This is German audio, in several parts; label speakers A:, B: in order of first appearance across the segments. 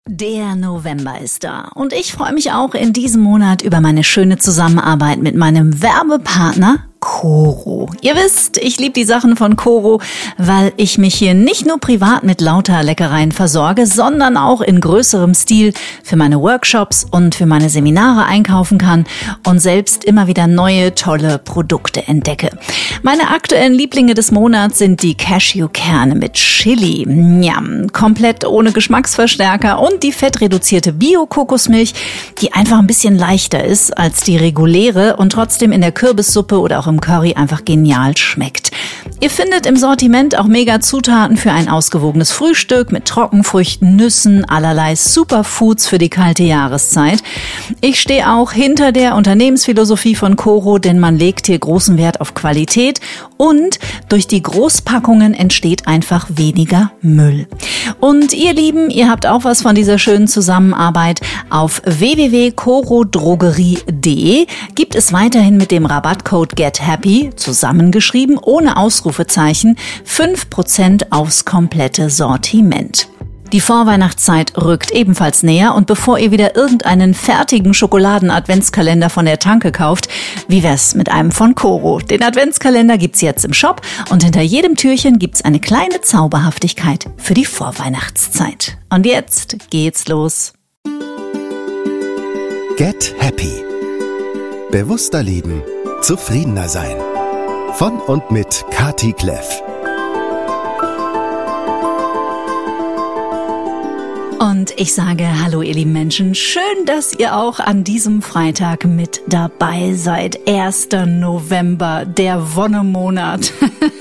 A: Der November ist da und ich freue mich auch in diesem Monat über meine schöne Zusammenarbeit mit meinem Werbepartner Coro. Ihr wisst, ich liebe die Sachen von Coro, weil ich mich hier nicht nur privat mit lauter Leckereien versorge, sondern auch in größerem Stil für meine Workshops und für meine Seminare einkaufen kann und selbst immer wieder neue, tolle Produkte entdecke. Meine aktuellen Lieblinge des Monats sind die Cashewkerne mit Chili. Njam, komplett ohne Geschmacksverstärker und die fettreduzierte Bio-Kokosmilch, die einfach ein bisschen leichter ist als die reguläre und trotzdem in der Kürbissuppe oder auch im Curry einfach genial schmeckt. Ihr findet im Sortiment auch mega Zutaten für ein ausgewogenes Frühstück mit Trockenfrüchten, Nüssen, allerlei Superfoods für die kalte Jahreszeit. Ich stehe auch hinter der Unternehmensphilosophie von Coro, denn man legt hier großen Wert auf Qualität und durch die Großpackungen entsteht einfach weniger Müll. Und ihr Lieben, ihr habt auch was von dieser schönen Zusammenarbeit. Auf www.corodrogerie.de gibt es weiterhin mit dem Rabattcode GETHAPPY, zusammengeschrieben, ohne Ausrufezeichen, 5% aufs komplette Sortiment. Die Vorweihnachtszeit rückt ebenfalls näher und bevor ihr wieder irgendeinen fertigen Schokoladen-Adventskalender von der Tanke kauft, wie wär's mit einem von Coro? Den Adventskalender gibt's jetzt im Shop und hinter jedem Türchen gibt's eine kleine Zauberhaftigkeit für die Vorweihnachtszeit. Und jetzt geht's los.
B: Get Happy. Bewusster leben, zufriedener sein. Von und mit Kati Kleff.
A: Und ich sage hallo ihr lieben Menschen, schön, dass ihr auch an diesem Freitag mit dabei seid. 1. November, der Wonnemonat.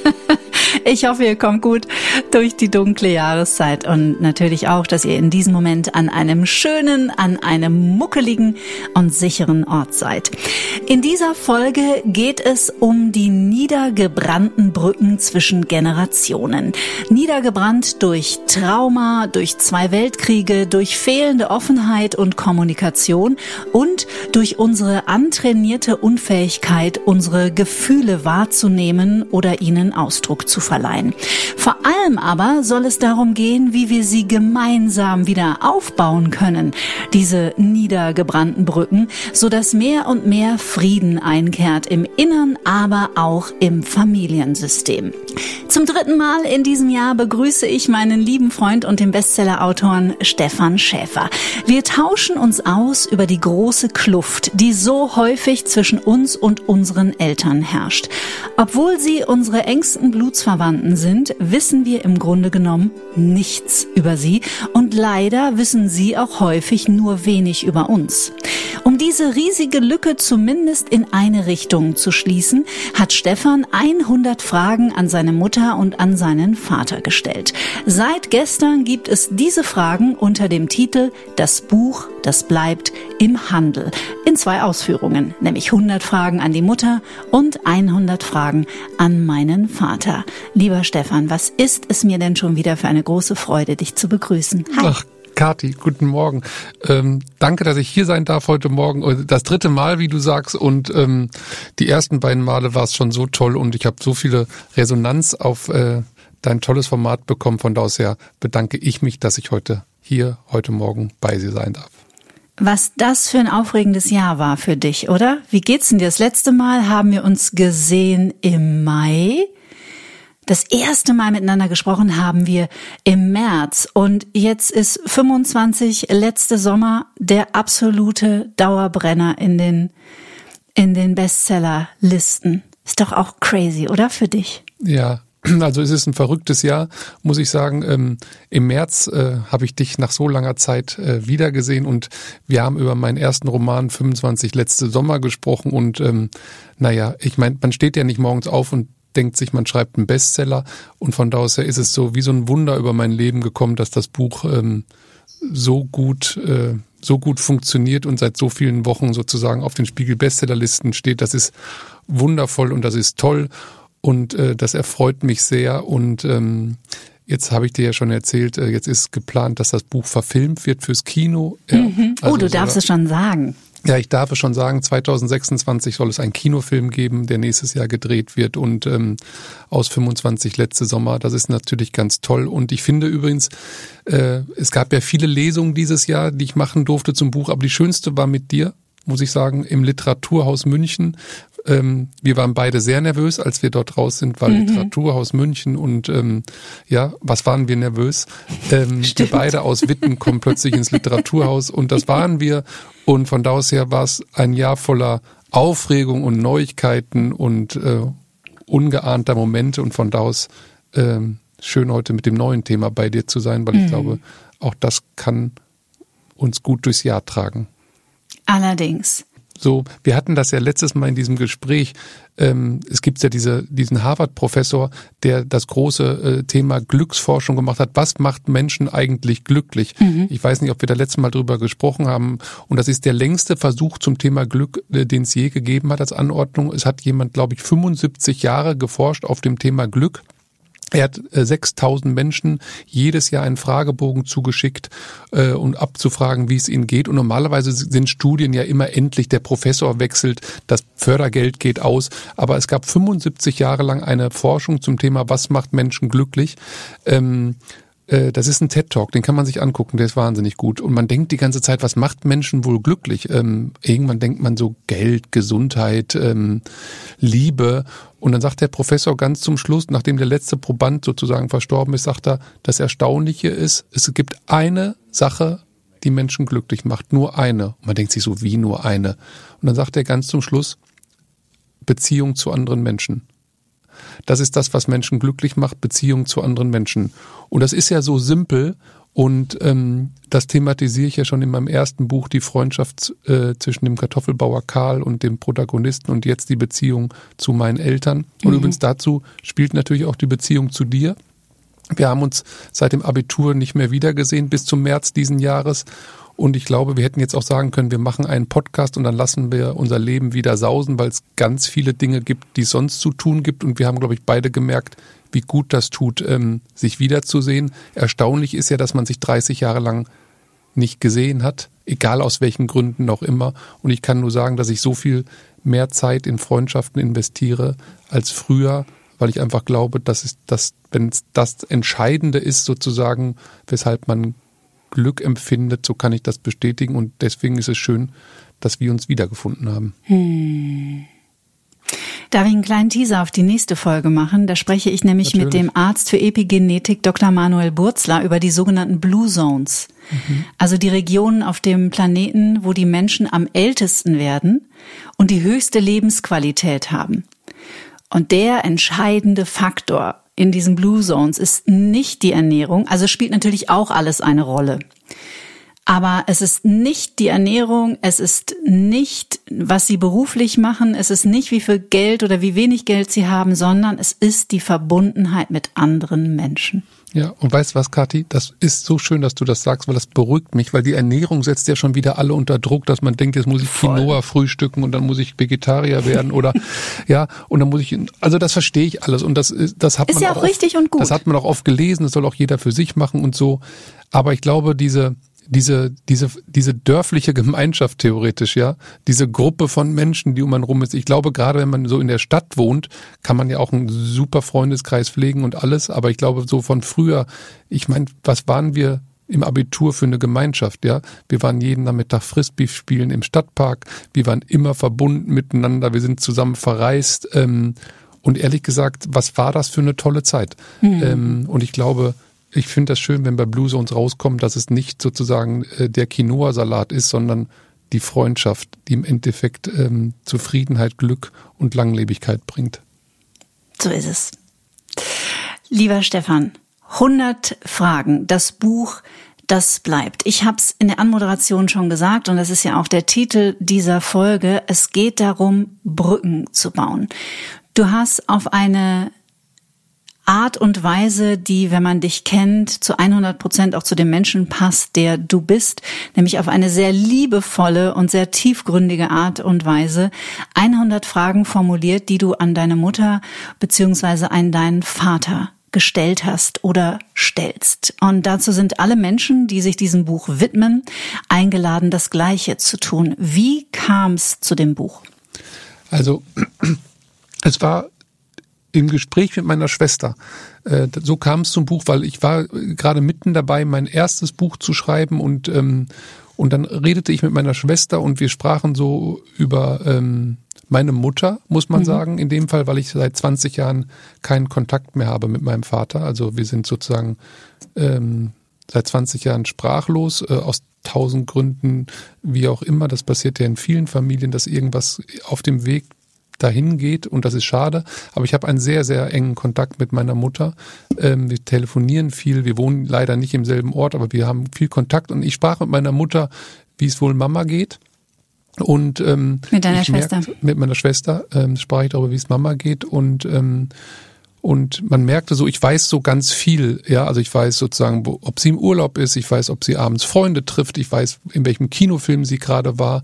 A: Ich hoffe, ihr kommt gut durch die dunkle Jahreszeit und natürlich auch, dass ihr in diesem Moment an einem schönen, an einem muckeligen und sicheren Ort seid. In dieser Folge geht es um die niedergebrannten Brücken zwischen Generationen. Niedergebrannt durch Trauma, durch 2 Weltkriege, durch fehlende Offenheit und Kommunikation und durch unsere antrainierte Unfähigkeit, unsere Gefühle wahrzunehmen oder ihnen Ausdruck zu verleihen. Vor allem aber soll es darum gehen, wie wir sie gemeinsam wieder aufbauen können, diese niedergebrannten Brücken, sodass mehr und mehr Frieden einkehrt im Innern, aber auch im Familiensystem. Zum 3. Mal in diesem Jahr begrüße ich meinen lieben Freund und den Bestsellerautoren Stefan Schäfer. Wir tauschen uns aus über die große Kluft, die so häufig zwischen uns und unseren Eltern herrscht. Obwohl sie unsere engsten Blutsverwandten sind, wissen wir im Grunde genommen nichts über sie und leider wissen sie auch häufig nur wenig über uns. Um diese riesige Lücke zumindest in eine Richtung zu schließen, hat Stefan 100 Fragen an seine Mutter und an seinen Vater gestellt. Seit gestern gibt es diese Fragen unter dem Titel Das Buch, das bleibt im Handel. In 2 Ausführungen, nämlich 100 Fragen an die Mutter und 100 Fragen an meinen Vater. Lieber Stefan, was ist es mir denn schon wieder für eine große Freude, dich zu begrüßen? Hi.
C: Ach, Kati, guten Morgen. Danke, dass ich hier sein darf heute Morgen. Das 3. Mal, wie du sagst, und die ersten beiden Male war es schon so toll und ich habe so viele Resonanz auf dein tolles Format bekommen. Von da aus her bedanke ich mich, dass ich heute Morgen bei dir sein darf.
A: Was das für ein aufregendes Jahr war für dich, oder? Wie geht's denn dir? Das letzte Mal haben wir uns gesehen im Mai. Das erste Mal miteinander gesprochen haben wir im März und jetzt ist 25, letzte Sommer, der absolute Dauerbrenner in den Bestsellerlisten. Ist doch auch crazy, oder, für dich?
C: Ja, also es ist ein verrücktes Jahr, muss ich sagen. Im März habe ich dich nach so langer Zeit wiedergesehen und wir haben über meinen ersten Roman 25 letzte Sommer gesprochen und ich meine, man steht ja nicht morgens auf und denkt sich, man schreibt einen Bestseller und von da aus her ist es so wie so ein Wunder über mein Leben gekommen, dass das Buch so gut funktioniert und seit so vielen Wochen sozusagen auf den Spiegel-Bestsellerlisten steht. Das ist wundervoll und das ist toll und das erfreut mich sehr und jetzt habe ich dir ja schon erzählt, jetzt ist geplant, dass das Buch verfilmt wird fürs Kino. Ja,
A: du darfst es schon sagen.
C: Ja, ich darf es schon sagen, 2026 soll es einen Kinofilm geben, der nächstes Jahr gedreht wird und aus 25 letzte Sommer. Das ist natürlich ganz toll. Und ich finde übrigens, es gab ja viele Lesungen dieses Jahr, die ich machen durfte zum Buch, aber die schönste war mit dir, muss ich sagen, im Literaturhaus München. Wir waren beide sehr nervös, als wir dort raus sind, weil Literaturhaus München und was waren wir nervös? Wir beide aus Witten kommen plötzlich ins Literaturhaus und das waren wir. Und von da aus her war es ein Jahr voller Aufregung und Neuigkeiten und ungeahnter Momente. Und von da aus schön heute mit dem neuen Thema bei dir zu sein, weil ich glaube, auch das kann uns gut durchs Jahr tragen.
A: Allerdings.
C: So, wir hatten das ja letztes Mal in diesem Gespräch. Es gibt ja diesen Harvard-Professor, der das große Thema Glücksforschung gemacht hat. Was macht Menschen eigentlich glücklich? Ich weiß nicht, ob wir da letztes Mal drüber gesprochen haben. Und das ist der längste Versuch zum Thema Glück, den es je gegeben hat als Anordnung. Es hat jemand, glaube ich, 75 Jahre geforscht auf dem Thema Glück. Er hat 6.000 Menschen jedes Jahr einen Fragebogen zugeschickt, um abzufragen, wie es ihnen geht. Und normalerweise sind Studien ja immer endlich, der Professor wechselt, das Fördergeld geht aus. Aber es gab 75 Jahre lang eine Forschung zum Thema, was macht Menschen glücklich. Das ist ein TED-Talk, den kann man sich angucken, der ist wahnsinnig gut. Und man denkt die ganze Zeit, was macht Menschen wohl glücklich? Irgendwann denkt man so Geld, Gesundheit, Liebe. Und dann sagt der Professor ganz zum Schluss, nachdem der letzte Proband sozusagen verstorben ist, sagt er, das Erstaunliche ist, es gibt eine Sache, die Menschen glücklich macht, nur eine. Und man denkt sich so, wie nur eine? Und dann sagt er ganz zum Schluss, Beziehung zu anderen Menschen. Das ist das, was Menschen glücklich macht, Beziehung zu anderen Menschen. Und das ist ja so simpel und das thematisiere ich ja schon in meinem ersten Buch, die Freundschaft zwischen dem Kartoffelbauer Karl und dem Protagonisten und jetzt die Beziehung zu meinen Eltern. Und übrigens dazu spielt natürlich auch die Beziehung zu dir. Wir haben uns seit dem Abitur nicht mehr wiedergesehen bis zum März diesen Jahres. Und ich glaube, wir hätten jetzt auch sagen können, wir machen einen Podcast und dann lassen wir unser Leben wieder sausen, weil es ganz viele Dinge gibt, die es sonst zu tun gibt. Und wir haben, glaube ich, beide gemerkt, wie gut das tut, sich wiederzusehen. Erstaunlich ist ja, dass man sich 30 Jahre lang nicht gesehen hat, egal aus welchen Gründen auch immer. Und ich kann nur sagen, dass ich so viel mehr Zeit in Freundschaften investiere als früher, weil ich einfach glaube, dass es das, wenn es das Entscheidende ist, sozusagen, weshalb man Glück empfindet, so kann ich das bestätigen und deswegen ist es schön, dass wir uns wiedergefunden haben.
A: Darf ich einen kleinen Teaser auf die nächste Folge machen? Da spreche ich nämlich mit dem Arzt für Epigenetik Dr. Manuel Burzler über die sogenannten Blue Zones. Also die Regionen auf dem Planeten, wo die Menschen am ältesten werden und die höchste Lebensqualität haben. Und der entscheidende Faktor in diesen Blue Zones ist nicht die Ernährung, also spielt natürlich auch alles eine Rolle. Aber es ist nicht die Ernährung, es ist nicht, was sie beruflich machen, es ist nicht, wie viel Geld oder wie wenig Geld sie haben, sondern es ist die Verbundenheit mit anderen Menschen.
C: Ja, und weißt du was, Kathi? Das ist so schön, dass du das sagst, weil das beruhigt mich, weil die Ernährung setzt ja schon wieder alle unter Druck, dass man denkt, jetzt muss ich Quinoa frühstücken und dann muss ich Vegetarier werden oder ja, und dann muss ich, also das verstehe ich alles und das hat man
A: ist ja auch richtig und gut.
C: Das hat man auch oft gelesen, das soll auch jeder für sich machen und so, aber ich glaube, diese dörfliche Gemeinschaft theoretisch, ja, diese Gruppe von Menschen, die um einen rum ist. Ich glaube, gerade wenn man so in der Stadt wohnt, kann man ja auch einen super Freundeskreis pflegen und alles. Aber ich glaube, so von früher, ich meine, was waren wir im Abitur für eine Gemeinschaft, ja? Wir waren jeden Nachmittag Frisbee spielen im Stadtpark. Wir waren immer verbunden miteinander. Wir sind zusammen verreist. Und ehrlich gesagt, was war das für eine tolle Zeit? Und ich glaube, ich finde das schön, wenn bei Blue Zones rauskommt, dass es nicht sozusagen der Quinoa-Salat ist, sondern die Freundschaft, die im Endeffekt Zufriedenheit, Glück und Langlebigkeit bringt.
A: So ist es. Lieber Stefan, 100 Fragen, das Buch, das bleibt. Ich habe es in der Anmoderation schon gesagt und das ist ja auch der Titel dieser Folge. Es geht darum, Brücken zu bauen. Du hast auf eine Art und Weise, die, wenn man dich kennt, zu 100% auch zu dem Menschen passt, der du bist, nämlich auf eine sehr liebevolle und sehr tiefgründige Art und Weise 100 Fragen formuliert, die du an deine Mutter bzw. an deinen Vater gestellt hast oder stellst. Und dazu sind alle Menschen, die sich diesem Buch widmen, eingeladen, das Gleiche zu tun. Wie kam es zu dem Buch?
C: Also, es war im Gespräch mit meiner Schwester. So kam es zum Buch, weil ich war gerade mitten dabei, mein erstes Buch zu schreiben und dann redete ich mit meiner Schwester und wir sprachen so über meine Mutter, muss man sagen, in dem Fall, weil ich seit 20 Jahren keinen Kontakt mehr habe mit meinem Vater. Also wir sind sozusagen seit 20 Jahren sprachlos, aus 1000 Gründen, wie auch immer. Das passiert ja in vielen Familien, dass irgendwas auf dem Weg dahin geht und das ist schade. Aber ich habe einen sehr, sehr engen Kontakt mit meiner Mutter. Wir telefonieren viel, wir wohnen leider nicht im selben Ort, aber wir haben viel Kontakt und ich sprach mit meiner Mutter, wie es wohl Mama geht. Und
A: mit deiner Schwester?
C: Mit meiner Schwester sprach ich darüber, wie es Mama geht und man merkte so, ich weiß so ganz viel, ja, also ich weiß sozusagen, ob sie im Urlaub ist, ich weiß, ob sie abends Freunde trifft, ich weiß, in welchem Kinofilm sie gerade war,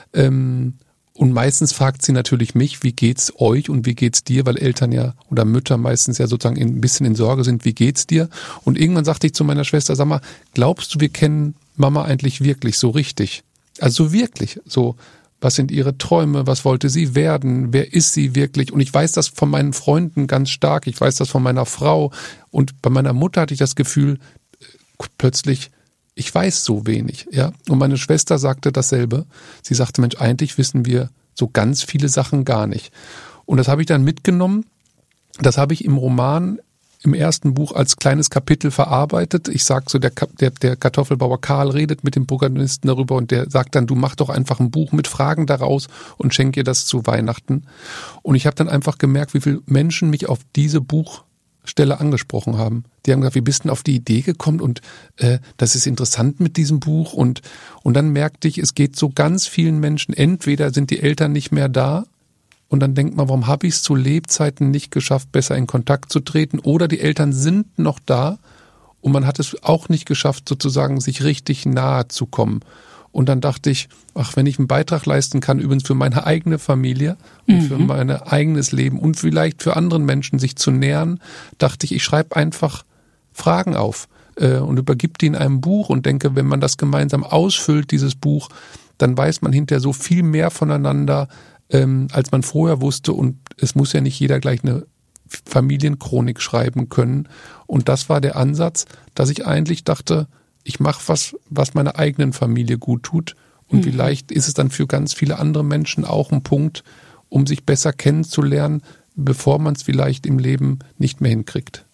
C: und meistens fragt sie natürlich mich, wie geht's euch und wie geht's dir, weil Eltern ja oder Mütter meistens ja sozusagen ein bisschen in Sorge sind, wie geht's dir? Und irgendwann sagte ich zu meiner Schwester, sag mal, glaubst du, wir kennen Mama eigentlich wirklich so richtig? Also so wirklich, so, was sind ihre Träume, was wollte sie werden, wer ist sie wirklich? Und ich weiß das von meinen Freunden ganz stark, ich weiß das von meiner Frau und bei meiner Mutter hatte ich das Gefühl, plötzlich, ich weiß so wenig, ja. Und meine Schwester sagte dasselbe. Sie sagte, Mensch, eigentlich wissen wir so ganz viele Sachen gar nicht. Und das habe ich dann mitgenommen. Das habe ich im Roman, im ersten Buch als kleines Kapitel verarbeitet. Ich sag so, der Kartoffelbauer Karl redet mit dem Protagonisten darüber und der sagt dann, du mach doch einfach ein Buch mit Fragen daraus und schenk ihr das zu Weihnachten. Und ich habe dann einfach gemerkt, wie viele Menschen mich auf diese Buchstelle angesprochen haben. Die haben gesagt, wie bist du auf die Idee gekommen und das ist interessant mit diesem Buch und dann merkte ich, es geht so ganz vielen Menschen, entweder sind die Eltern nicht mehr da und dann denkt man, warum habe ich es zu Lebzeiten nicht geschafft, besser in Kontakt zu treten, oder die Eltern sind noch da und man hat es auch nicht geschafft, sozusagen sich richtig nahe zu kommen. Und dann dachte ich, ach, wenn ich einen Beitrag leisten kann, übrigens für meine eigene Familie und für mein eigenes Leben und vielleicht für anderen Menschen sich zu nähern, dachte ich schreibe einfach Fragen auf und übergib die in einem Buch und denke, wenn man das gemeinsam ausfüllt, dieses Buch, dann weiß man hinterher so viel mehr voneinander, als man vorher wusste, und es muss ja nicht jeder gleich eine Familienchronik schreiben können. Und das war der Ansatz, dass ich eigentlich dachte, ich mache was meiner eigenen Familie gut tut. Und vielleicht ist es dann für ganz viele andere Menschen auch ein Punkt, um sich besser kennenzulernen, bevor man es vielleicht im Leben nicht mehr hinkriegt.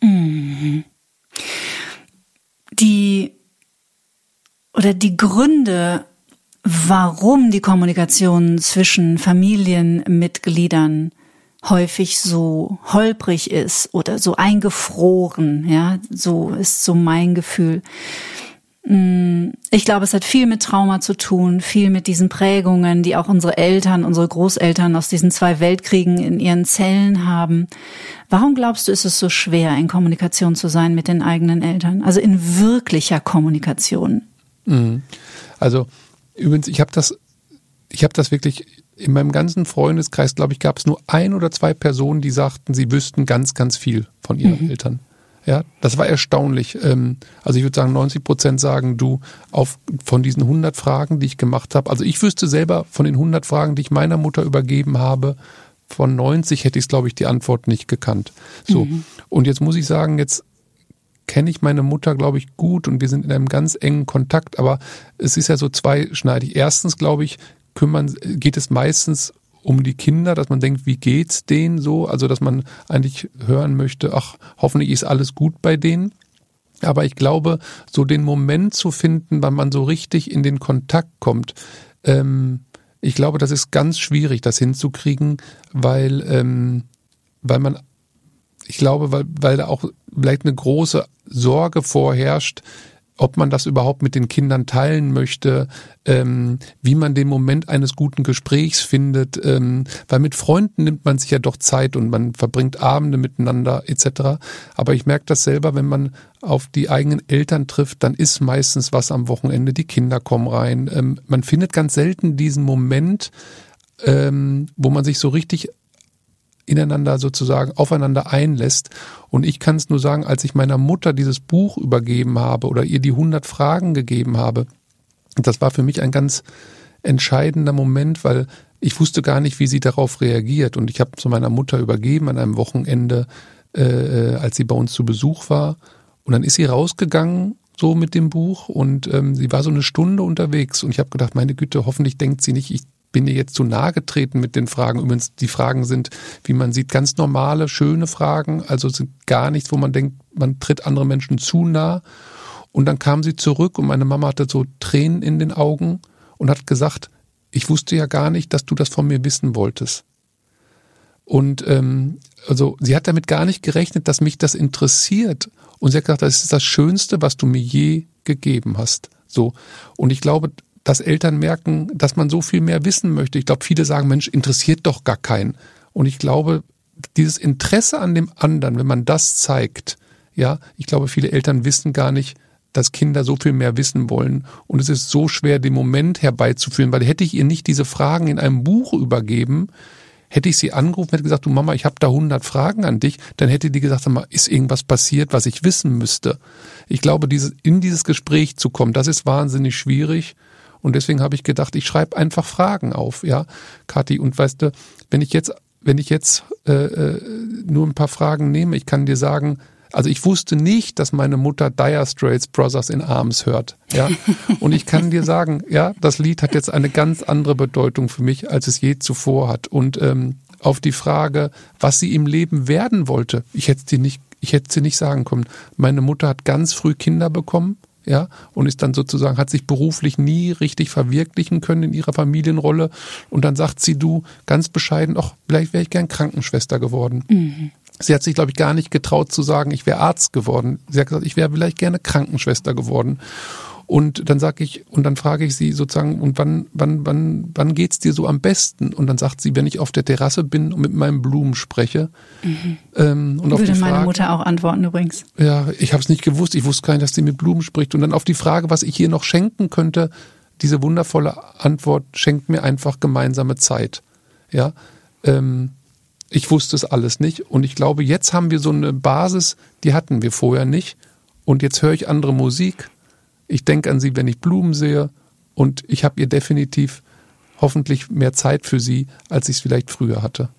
A: Die Gründe, warum die Kommunikation zwischen Familienmitgliedern häufig so holprig ist oder so eingefroren, ja, so ist so mein Gefühl. Ich glaube, es hat viel mit Trauma zu tun, viel mit diesen Prägungen, die auch unsere Eltern, unsere Großeltern aus diesen 2 Weltkriegen in ihren Zellen haben. Warum glaubst du, ist es so schwer, in Kommunikation zu sein mit den eigenen Eltern? Also in wirklicher Kommunikation?
C: Also übrigens, ich habe das wirklich in meinem ganzen Freundeskreis, glaube ich, gab es nur 1 oder 2 Personen, die sagten, sie wüssten ganz, ganz viel von ihren Eltern. Ja, das war erstaunlich. Also ich würde sagen, 90% sagen, von diesen 100 Fragen, die ich gemacht habe, also ich wüsste selber von den 100 Fragen, die ich meiner Mutter übergeben habe, von 90 hätte ich es, glaube ich, die Antwort nicht gekannt. So. Und jetzt muss ich sagen, jetzt kenne ich meine Mutter, glaube ich, gut und wir sind in einem ganz engen Kontakt, aber es ist ja so zweischneidig. Erstens, glaube ich, geht es meistens um die Kinder, dass man denkt, wie geht's denen so? Also, dass man eigentlich hören möchte, ach, hoffentlich ist alles gut bei denen. Aber ich glaube, so den Moment zu finden, wann man so richtig in den Kontakt kommt, ich glaube, das ist ganz schwierig, das hinzukriegen, weil da auch vielleicht eine große Sorge vorherrscht, ob man das überhaupt mit den Kindern teilen möchte, wie man den Moment eines guten Gesprächs findet, weil mit Freunden nimmt man sich ja doch Zeit und man verbringt Abende miteinander etc. Aber ich merke das selber, wenn man auf die eigenen Eltern trifft, dann ist meistens was am Wochenende, die Kinder kommen rein. Man findet ganz selten diesen Moment, wo man sich so richtig ineinander sozusagen aufeinander einlässt. Und ich kann es nur sagen, als ich meiner Mutter dieses Buch übergeben habe oder ihr die 100 Fragen gegeben habe, das war für mich ein ganz entscheidender Moment, weil ich wusste gar nicht, wie sie darauf reagiert. Und ich habe zu meiner Mutter übergeben an einem Wochenende, als sie bei uns zu Besuch war. Und dann ist sie rausgegangen, so mit dem Buch. Und sie war so eine Stunde unterwegs. Und ich habe gedacht, meine Güte, hoffentlich denkt sie nicht, ich bin ihr jetzt zu nahe getreten mit den Fragen. Übrigens, die Fragen sind, wie man sieht, ganz normale, schöne Fragen. Also sind gar nichts, wo man denkt, man tritt andere Menschen zu nah. Und dann kam sie zurück und meine Mama hatte so Tränen in den Augen und hat gesagt, ich wusste ja gar nicht, dass du das von mir wissen wolltest. Und also sie hat damit gar nicht gerechnet, dass mich das interessiert. Und sie hat gesagt, das ist das Schönste, was du mir je gegeben hast. So. Und ich glaube, dass Eltern merken, dass man so viel mehr wissen möchte. Ich glaube, viele sagen, Mensch, interessiert doch gar keinen. Und ich glaube, dieses Interesse an dem anderen, wenn man das zeigt, ja, ich glaube, viele Eltern wissen gar nicht, dass Kinder so viel mehr wissen wollen. Und es ist so schwer, den Moment herbeizuführen, weil hätte ich ihr nicht diese Fragen in einem Buch übergeben, hätte ich sie angerufen, hätte gesagt, du Mama, ich habe da 100 Fragen an dich, dann hätte die gesagt, ist irgendwas passiert, was ich wissen müsste. Ich glaube, in dieses Gespräch zu kommen, das ist wahnsinnig schwierig. Und deswegen habe ich gedacht, ich schreibe einfach Fragen auf, ja, Kathi. Und weißt du, wenn ich jetzt nur ein paar Fragen nehme, ich kann dir sagen, also ich wusste nicht, dass meine Mutter Dire Straits Brothers in Arms hört, ja. Und ich kann dir sagen, ja, das Lied hat jetzt eine ganz andere Bedeutung für mich, als es je zuvor hat. Und auf die Frage, was sie im Leben werden wollte, ich hätte sie nicht sagen können. Meine Mutter hat ganz früh Kinder bekommen, ja, und ist dann sozusagen, hat sich beruflich nie richtig verwirklichen können in ihrer Familienrolle. Und dann sagt sie, du, ganz bescheiden, ach, vielleicht wäre ich gern Krankenschwester geworden. Mhm. Sie hat sich, glaube ich, gar nicht getraut zu sagen, ich wäre Arzt geworden. Sie hat gesagt, ich wäre vielleicht gerne Krankenschwester geworden. Und dann frage ich sie sozusagen, und wann geht's dir so am besten? Und dann sagt sie, wenn ich auf der Terrasse bin und mit meinen Blumen spreche. Mhm. Und
A: würde meine Mutter auch antworten übrigens.
C: Ja, ich habe es nicht gewusst. Ich wusste gar nicht, dass sie mit Blumen spricht. Und dann auf die Frage, was ich ihr noch schenken könnte, diese wundervolle Antwort, schenkt mir einfach gemeinsame Zeit. Ja, ich wusste es alles nicht. Und ich glaube, jetzt haben wir so eine Basis, die hatten wir vorher nicht. Und jetzt höre ich andere Musik. Ich denke an sie, wenn ich Blumen sehe. Und ich habe ihr definitiv hoffentlich mehr Zeit für sie, als ich es vielleicht früher hatte.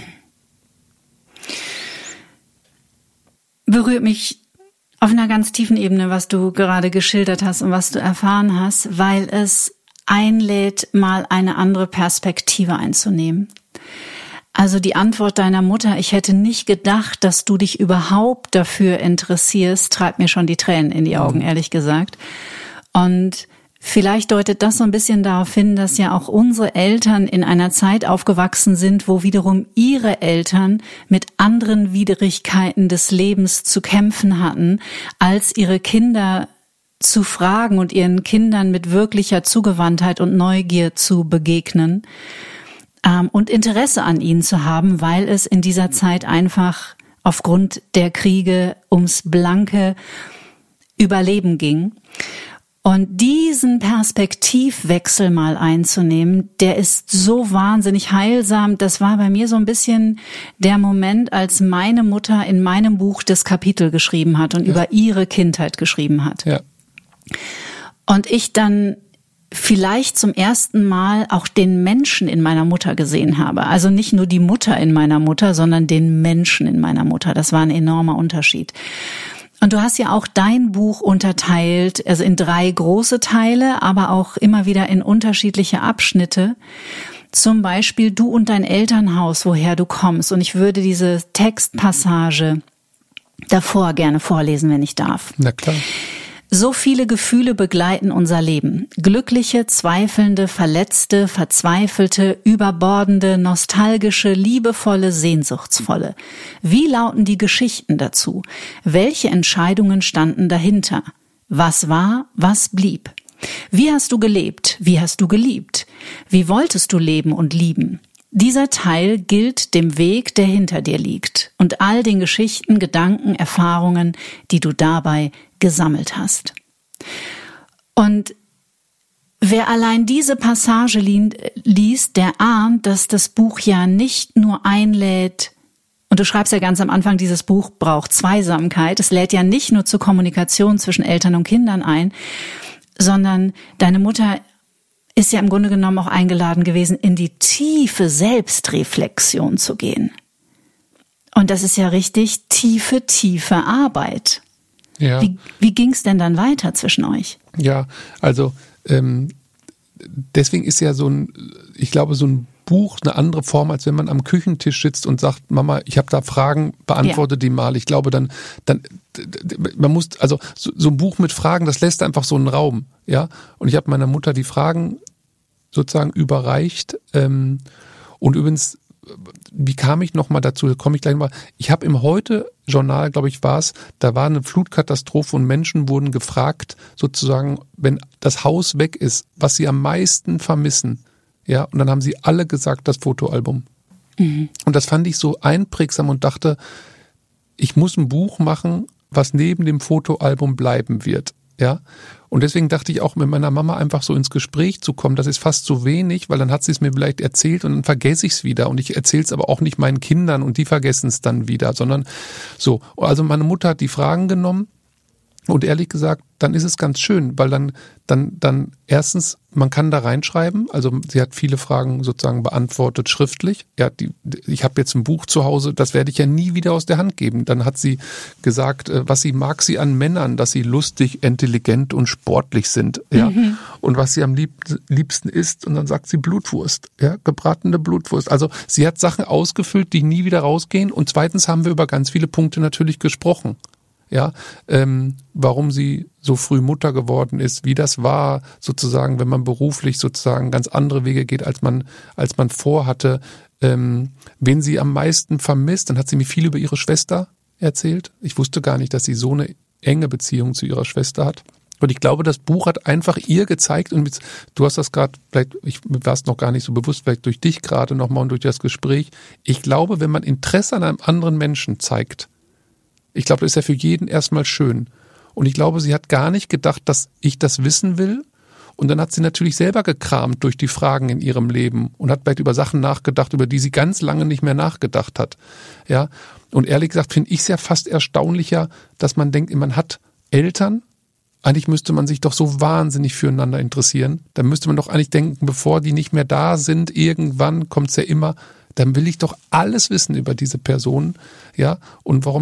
A: Berührt mich auf einer ganz tiefen Ebene, was du gerade geschildert hast und was du erfahren hast, weil es einlädt, mal eine andere Perspektive einzunehmen. Also die Antwort deiner Mutter, ich hätte nicht gedacht, dass du dich überhaupt dafür interessierst, treibt mir schon die Tränen in die Augen, ehrlich gesagt. Und vielleicht deutet das so ein bisschen darauf hin, dass ja auch unsere Eltern in einer Zeit aufgewachsen sind, wo wiederum ihre Eltern mit anderen Widrigkeiten des Lebens zu kämpfen hatten, als ihre Kinder zu fragen und ihren Kindern mit wirklicher Zugewandtheit und Neugier zu begegnen. Und Interesse an ihnen zu haben, weil es in dieser Zeit einfach aufgrund der Kriege ums blanke Überleben ging. Und diesen Perspektivwechsel mal einzunehmen, der ist so wahnsinnig heilsam. Das war bei mir so ein bisschen der Moment, als meine Mutter in meinem Buch das Kapitel geschrieben hat und über ihre Kindheit geschrieben hat. Ja. Und ich dann vielleicht zum ersten Mal auch den Menschen in meiner Mutter gesehen habe. Also nicht nur die Mutter in meiner Mutter, sondern den Menschen in meiner Mutter. Das war ein enormer Unterschied. Und du hast ja auch dein Buch unterteilt, also in 3 große Teile, aber auch immer wieder in unterschiedliche Abschnitte. Zum Beispiel du und dein Elternhaus, woher du kommst. Und ich würde diese Textpassage davor gerne vorlesen, wenn ich darf.
C: Na klar.
A: So viele Gefühle begleiten unser Leben. Glückliche, zweifelnde, verletzte, verzweifelte, überbordende, nostalgische, liebevolle, sehnsuchtsvolle. Wie lauten die Geschichten dazu? Welche Entscheidungen standen dahinter? Was war, was blieb? Wie hast du gelebt? Wie hast du geliebt? Wie wolltest du leben und lieben? Dieser Teil gilt dem Weg, der hinter dir liegt und all den Geschichten, Gedanken, Erfahrungen, die du dabei gesammelt hast. Und wer allein diese Passage liest, der ahnt, dass das Buch ja nicht nur einlädt, Und du schreibst ja ganz am Anfang, dieses Buch braucht Zweisamkeit. Es lädt ja nicht nur zur Kommunikation zwischen Eltern und Kindern ein, sondern deine Mutter ist ja im Grunde genommen auch eingeladen gewesen, in die tiefe Selbstreflexion zu gehen. Und das ist ja richtig tiefe Arbeit.
C: Ja.
A: Wie ging es denn dann weiter zwischen euch?
C: Ja, also deswegen ist ja so ein Buch eine andere Form, als wenn man am Küchentisch sitzt und sagt, Mama, ich habe da Fragen, beantworte die mal. Ich glaube, dann man muss, also so ein Buch mit Fragen, das lässt einfach so einen Raum, ja. Und ich habe meiner Mutter die Fragen sozusagen überreicht. Und übrigens, wie kam ich nochmal dazu? Da komme ich gleich mal. Ich habe im Heute-Journal, glaube ich, da war eine Flutkatastrophe und Menschen wurden gefragt, sozusagen, wenn das Haus weg ist, was sie am meisten vermissen. Ja, und dann haben sie alle gesagt, das Fotoalbum. Mhm. Und das fand ich so einprägsam und dachte, ich muss ein Buch machen, was neben dem Fotoalbum bleiben wird. Ja, und deswegen dachte ich auch, mit meiner Mama einfach so ins Gespräch zu kommen, das ist fast zu wenig, weil dann hat sie es mir vielleicht erzählt und dann vergesse ich es wieder und ich erzähle es aber auch nicht meinen Kindern und die vergessen es dann wieder, sondern so. Also meine Mutter hat die Fragen genommen und ehrlich gesagt, dann ist es ganz schön, weil dann erstens, man kann da reinschreiben, also sie hat viele Fragen sozusagen beantwortet schriftlich. Ja, ich habe jetzt ein Buch zu Hause, das werde ich ja nie wieder aus der Hand geben. Dann hat sie gesagt, was mag sie an Männern, dass sie lustig, intelligent und sportlich sind. Ja, und was sie am liebsten isst. Und dann sagt sie Blutwurst, ja, gebratene Blutwurst. Also sie hat Sachen ausgefüllt, die nie wieder rausgehen. Und zweitens haben wir über ganz viele Punkte natürlich gesprochen. Ja, warum sie so früh Mutter geworden ist, wie das war, sozusagen, wenn man beruflich sozusagen ganz andere Wege geht, als man vorhatte, wen sie am meisten vermisst. Dann hat sie mir viel über ihre Schwester erzählt. Ich wusste gar nicht, dass sie so eine enge Beziehung zu ihrer Schwester hat. Und ich glaube, das Buch hat einfach ihr gezeigt, und du hast das gerade, vielleicht, mir war es noch gar nicht so bewusst, vielleicht durch dich gerade nochmal und durch das Gespräch. Ich glaube, wenn man Interesse an einem anderen Menschen zeigt, ich glaube, das ist ja für jeden erstmal schön. Und ich glaube, sie hat gar nicht gedacht, dass ich das wissen will. Und dann hat sie natürlich selber gekramt durch die Fragen in ihrem Leben und hat vielleicht über Sachen nachgedacht, über die sie ganz lange nicht mehr nachgedacht hat. Ja. Und ehrlich gesagt finde ich es ja fast erstaunlicher, dass man denkt, man hat Eltern. Eigentlich müsste man sich doch so wahnsinnig füreinander interessieren. Da müsste man doch eigentlich denken, bevor die nicht mehr da sind, irgendwann kommt es ja immer, dann will ich doch alles wissen über diese Person, ja, und warum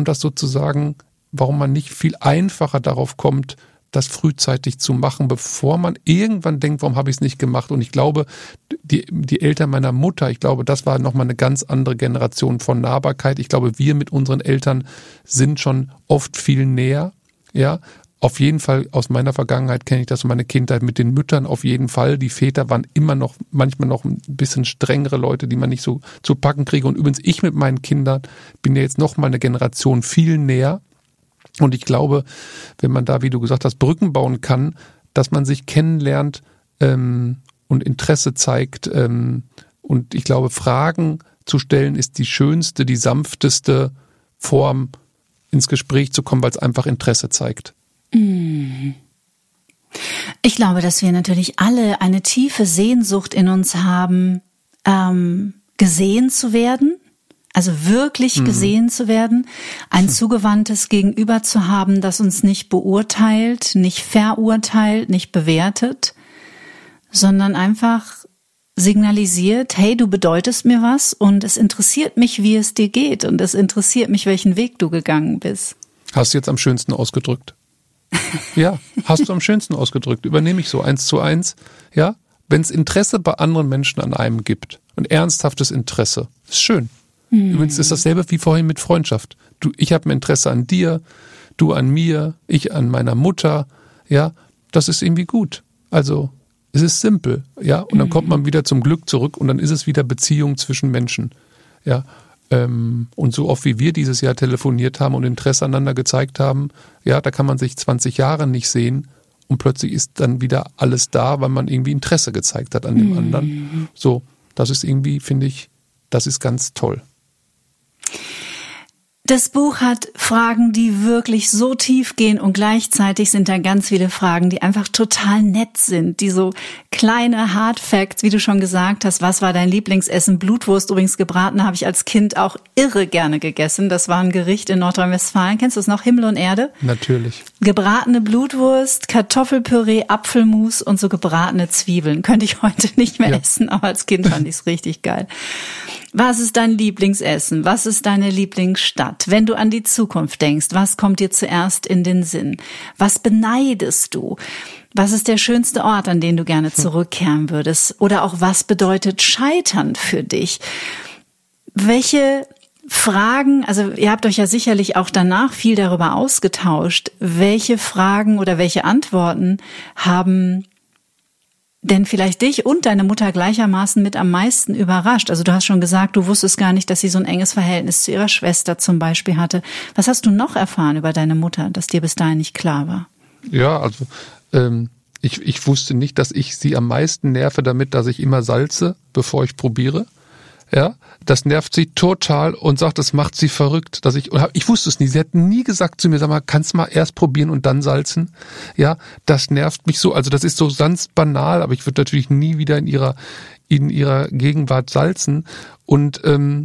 C: man nicht viel einfacher darauf kommt, das frühzeitig zu machen, bevor man irgendwann denkt, warum habe ich es nicht gemacht? Und ich glaube, die Eltern meiner Mutter, ich glaube, das war nochmal eine ganz andere Generation von Nahbarkeit. Ich glaube, wir mit unseren Eltern sind schon oft viel näher, ja. Auf jeden Fall, aus meiner Vergangenheit kenne ich das und meine Kindheit mit den Müttern auf jeden Fall. Die Väter waren immer noch, manchmal noch ein bisschen strengere Leute, die man nicht so zu packen kriege. Und übrigens, ich mit meinen Kindern bin ja jetzt noch mal eine Generation viel näher. Und ich glaube, wenn man da, wie du gesagt hast, Brücken bauen kann, dass man sich kennenlernt und Interesse zeigt. Und ich glaube, Fragen zu stellen ist die schönste, die sanfteste Form, ins Gespräch zu kommen, weil es einfach Interesse zeigt.
A: Ich glaube, dass wir natürlich alle eine tiefe Sehnsucht in uns haben, gesehen zu werden, also wirklich gesehen zu werden, ein zugewandtes Gegenüber zu haben, das uns nicht beurteilt, nicht verurteilt, nicht bewertet, sondern einfach signalisiert, hey, du bedeutest mir was und es interessiert mich, wie es dir geht und es interessiert mich, welchen Weg du gegangen bist.
C: Hast du jetzt am schönsten ausgedrückt? Ja, hast du am schönsten ausgedrückt. Übernehme ich so 1:1. Ja, wenn es Interesse bei anderen Menschen an einem gibt, ein ernsthaftes Interesse, ist schön. Übrigens ist dasselbe wie vorhin mit Freundschaft. Ich habe ein Interesse an dir, du an mir, ich an meiner Mutter. Ja, das ist irgendwie gut. Also es ist simpel. Ja, und dann kommt man wieder zum Glück zurück und dann ist es wieder Beziehung zwischen Menschen. Ja. Und so oft wie wir dieses Jahr telefoniert haben und Interesse aneinander gezeigt haben, ja, da kann man sich 20 Jahre nicht sehen und plötzlich ist dann wieder alles da, weil man irgendwie Interesse gezeigt hat an dem anderen. So, das ist irgendwie, finde ich, das ist ganz toll.
A: Das Buch hat Fragen, die wirklich so tief gehen und gleichzeitig sind da ganz viele Fragen, die einfach total nett sind, die so Kleine Hard Facts, wie du schon gesagt hast. Was war dein Lieblingsessen? Blutwurst, übrigens gebratene, habe ich als Kind auch irre gerne gegessen. Das war ein Gericht in Nordrhein-Westfalen. Kennst du es noch? Himmel und Erde?
C: Natürlich.
A: Gebratene Blutwurst, Kartoffelpüree, Apfelmus und so gebratene Zwiebeln. Könnte ich heute nicht mehr essen, aber als Kind fand ich es richtig geil. Was ist dein Lieblingsessen? Was ist deine Lieblingsstadt? Wenn du an die Zukunft denkst, was kommt dir zuerst in den Sinn? Was beneidest du? Was ist der schönste Ort, an den du gerne zurückkehren würdest? Oder auch, was bedeutet Scheitern für dich? Welche Fragen, also ihr habt euch ja sicherlich auch danach viel darüber ausgetauscht, welche Fragen oder welche Antworten haben denn vielleicht dich und deine Mutter gleichermaßen mit am meisten überrascht? Also du hast schon gesagt, du wusstest gar nicht, dass sie so ein enges Verhältnis zu ihrer Schwester zum Beispiel hatte. Was hast du noch erfahren über deine Mutter, das dir bis dahin nicht klar war?
C: Ja, also ich wusste nicht, dass ich sie am meisten nerve damit, dass ich immer salze, bevor ich probiere. Ja, das nervt sie total und sagt, das macht sie verrückt, ich wusste es nie. Sie hat nie gesagt zu mir, sag mal, kannst mal erst probieren und dann salzen. Ja, das nervt mich so. Also das ist so ganz banal, aber ich würde natürlich nie wieder in ihrer Gegenwart salzen. Und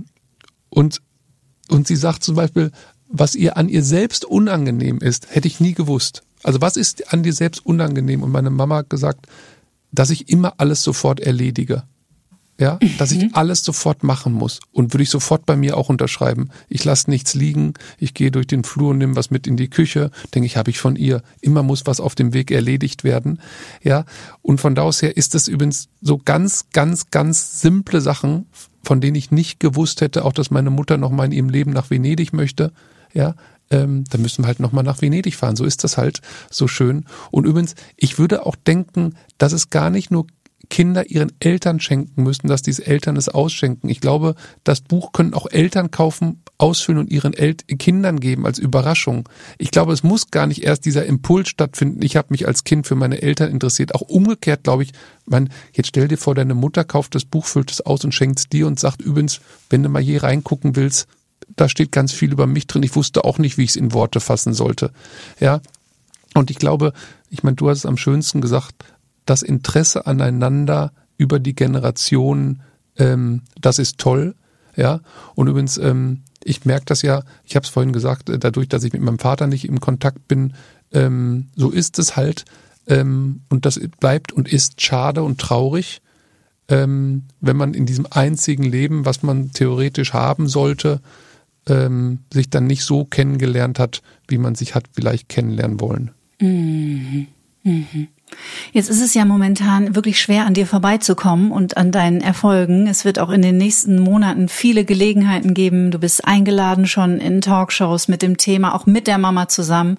C: sie sagt zum Beispiel, was ihr an ihr selbst unangenehm ist, hätte ich nie gewusst. Also was ist an dir selbst unangenehm? Und meine Mama hat gesagt, dass ich immer alles sofort erledige. Ja, dass ich alles sofort machen muss. Und würde ich sofort bei mir auch unterschreiben. Ich lasse nichts liegen, ich gehe durch den Flur und nehme was mit in die Küche, denke ich, habe ich von ihr. Immer muss was auf dem Weg erledigt werden. Ja, und von da aus her ist es übrigens so ganz, ganz, ganz simple Sachen, von denen ich nicht gewusst hätte, auch dass meine Mutter noch mal in ihrem Leben nach Venedig möchte. Ja, dann müssen wir halt noch mal nach Venedig fahren. So ist das halt so schön. Und übrigens, ich würde auch denken, dass es gar nicht nur Kinder ihren Eltern schenken müssen, dass diese Eltern es ausschenken. Ich glaube, das Buch können auch Eltern kaufen, ausfüllen und ihren Kindern geben als Überraschung. Ich glaube, es muss gar nicht erst dieser Impuls stattfinden. Ich habe mich als Kind für meine Eltern interessiert. Auch umgekehrt, glaube ich, jetzt stell dir vor, deine Mutter kauft das Buch, füllt es aus und schenkt es dir und sagt übrigens, wenn du mal hier reingucken willst, da steht ganz viel über mich drin. Ich wusste auch nicht, wie ich es in Worte fassen sollte. Ja. Und ich glaube, du hast es am schönsten gesagt, das Interesse aneinander über die Generationen, das ist toll, ja. Und übrigens, ich merke das ja, ich habe es vorhin gesagt, dadurch, dass ich mit meinem Vater nicht im Kontakt bin, so ist es halt, und das bleibt und ist schade und traurig, wenn man in diesem einzigen Leben, was man theoretisch haben sollte, sich dann nicht so kennengelernt hat, wie man sich hat vielleicht kennenlernen wollen.
A: Mhm. Mhm. Jetzt ist es ja momentan wirklich schwer, an dir vorbeizukommen und an deinen Erfolgen. Es wird auch in den nächsten Monaten viele Gelegenheiten geben. Du bist eingeladen schon in Talkshows mit dem Thema, auch mit der Mama zusammen.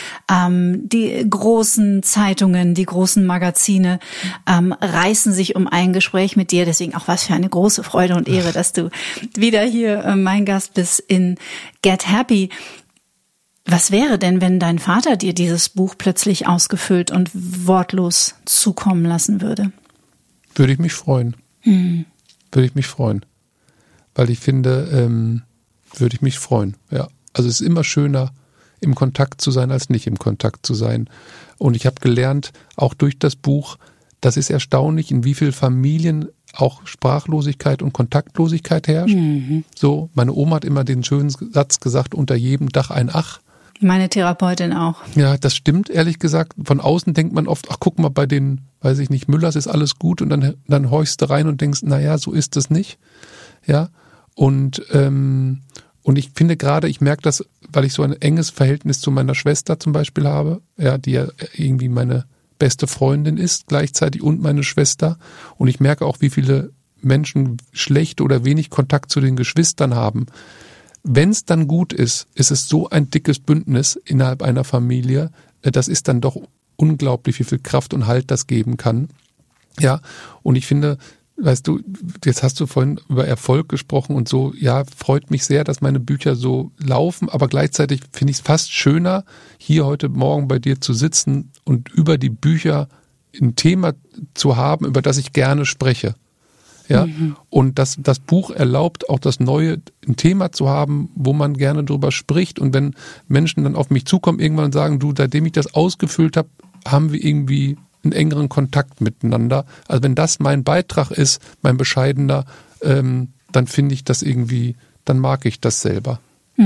A: Die großen Zeitungen, die großen Magazine reißen sich um ein Gespräch mit dir. Deswegen auch was für eine große Freude und Ehre, dass du wieder hier mein Gast bist in Get Happy. Was wäre denn, wenn dein Vater dir dieses Buch plötzlich ausgefüllt und wortlos zukommen lassen würde?
C: Würde ich mich freuen. Würde ich mich freuen. Weil ich finde, würde ich mich freuen. Ja. Also es ist immer schöner, im Kontakt zu sein, als nicht im Kontakt zu sein. Und ich habe gelernt, auch durch das Buch, das ist erstaunlich, in wie vielen Familien auch Sprachlosigkeit und Kontaktlosigkeit herrscht. So, meine Oma hat immer den schönen Satz gesagt, unter jedem Dach ein Ach.
A: Meine Therapeutin auch.
C: Ja, das stimmt, ehrlich gesagt. Von außen denkt man oft, ach, guck mal, bei den, weiß ich nicht, Müllers ist alles gut, und dann horchst du rein und denkst, naja, so ist es nicht. Ja, und ich finde gerade, ich merke das, weil ich so ein enges Verhältnis zu meiner Schwester zum Beispiel habe, ja, die ja irgendwie meine beste Freundin ist gleichzeitig und meine Schwester. Und ich merke auch, wie viele Menschen schlecht oder wenig Kontakt zu den Geschwistern haben. Wenn es dann gut ist, ist es so ein dickes Bündnis innerhalb einer Familie. Das ist dann doch unglaublich, wie viel Kraft und Halt das geben kann. Ja, und ich finde, weißt du, jetzt hast du vorhin über Erfolg gesprochen und so, ja, freut mich sehr, dass meine Bücher so laufen, aber gleichzeitig finde ich es fast schöner, hier heute Morgen bei dir zu sitzen und über die Bücher ein Thema zu haben, über das ich gerne spreche. Ja, und das Buch erlaubt auch das Neue, ein Thema zu haben, wo man gerne drüber spricht. Und wenn Menschen dann auf mich zukommen irgendwann und sagen, du, seitdem ich das ausgefüllt habe, haben wir irgendwie einen engeren Kontakt miteinander. Also wenn das mein Beitrag ist, mein bescheidener, dann finde ich das irgendwie, dann mag ich das selber.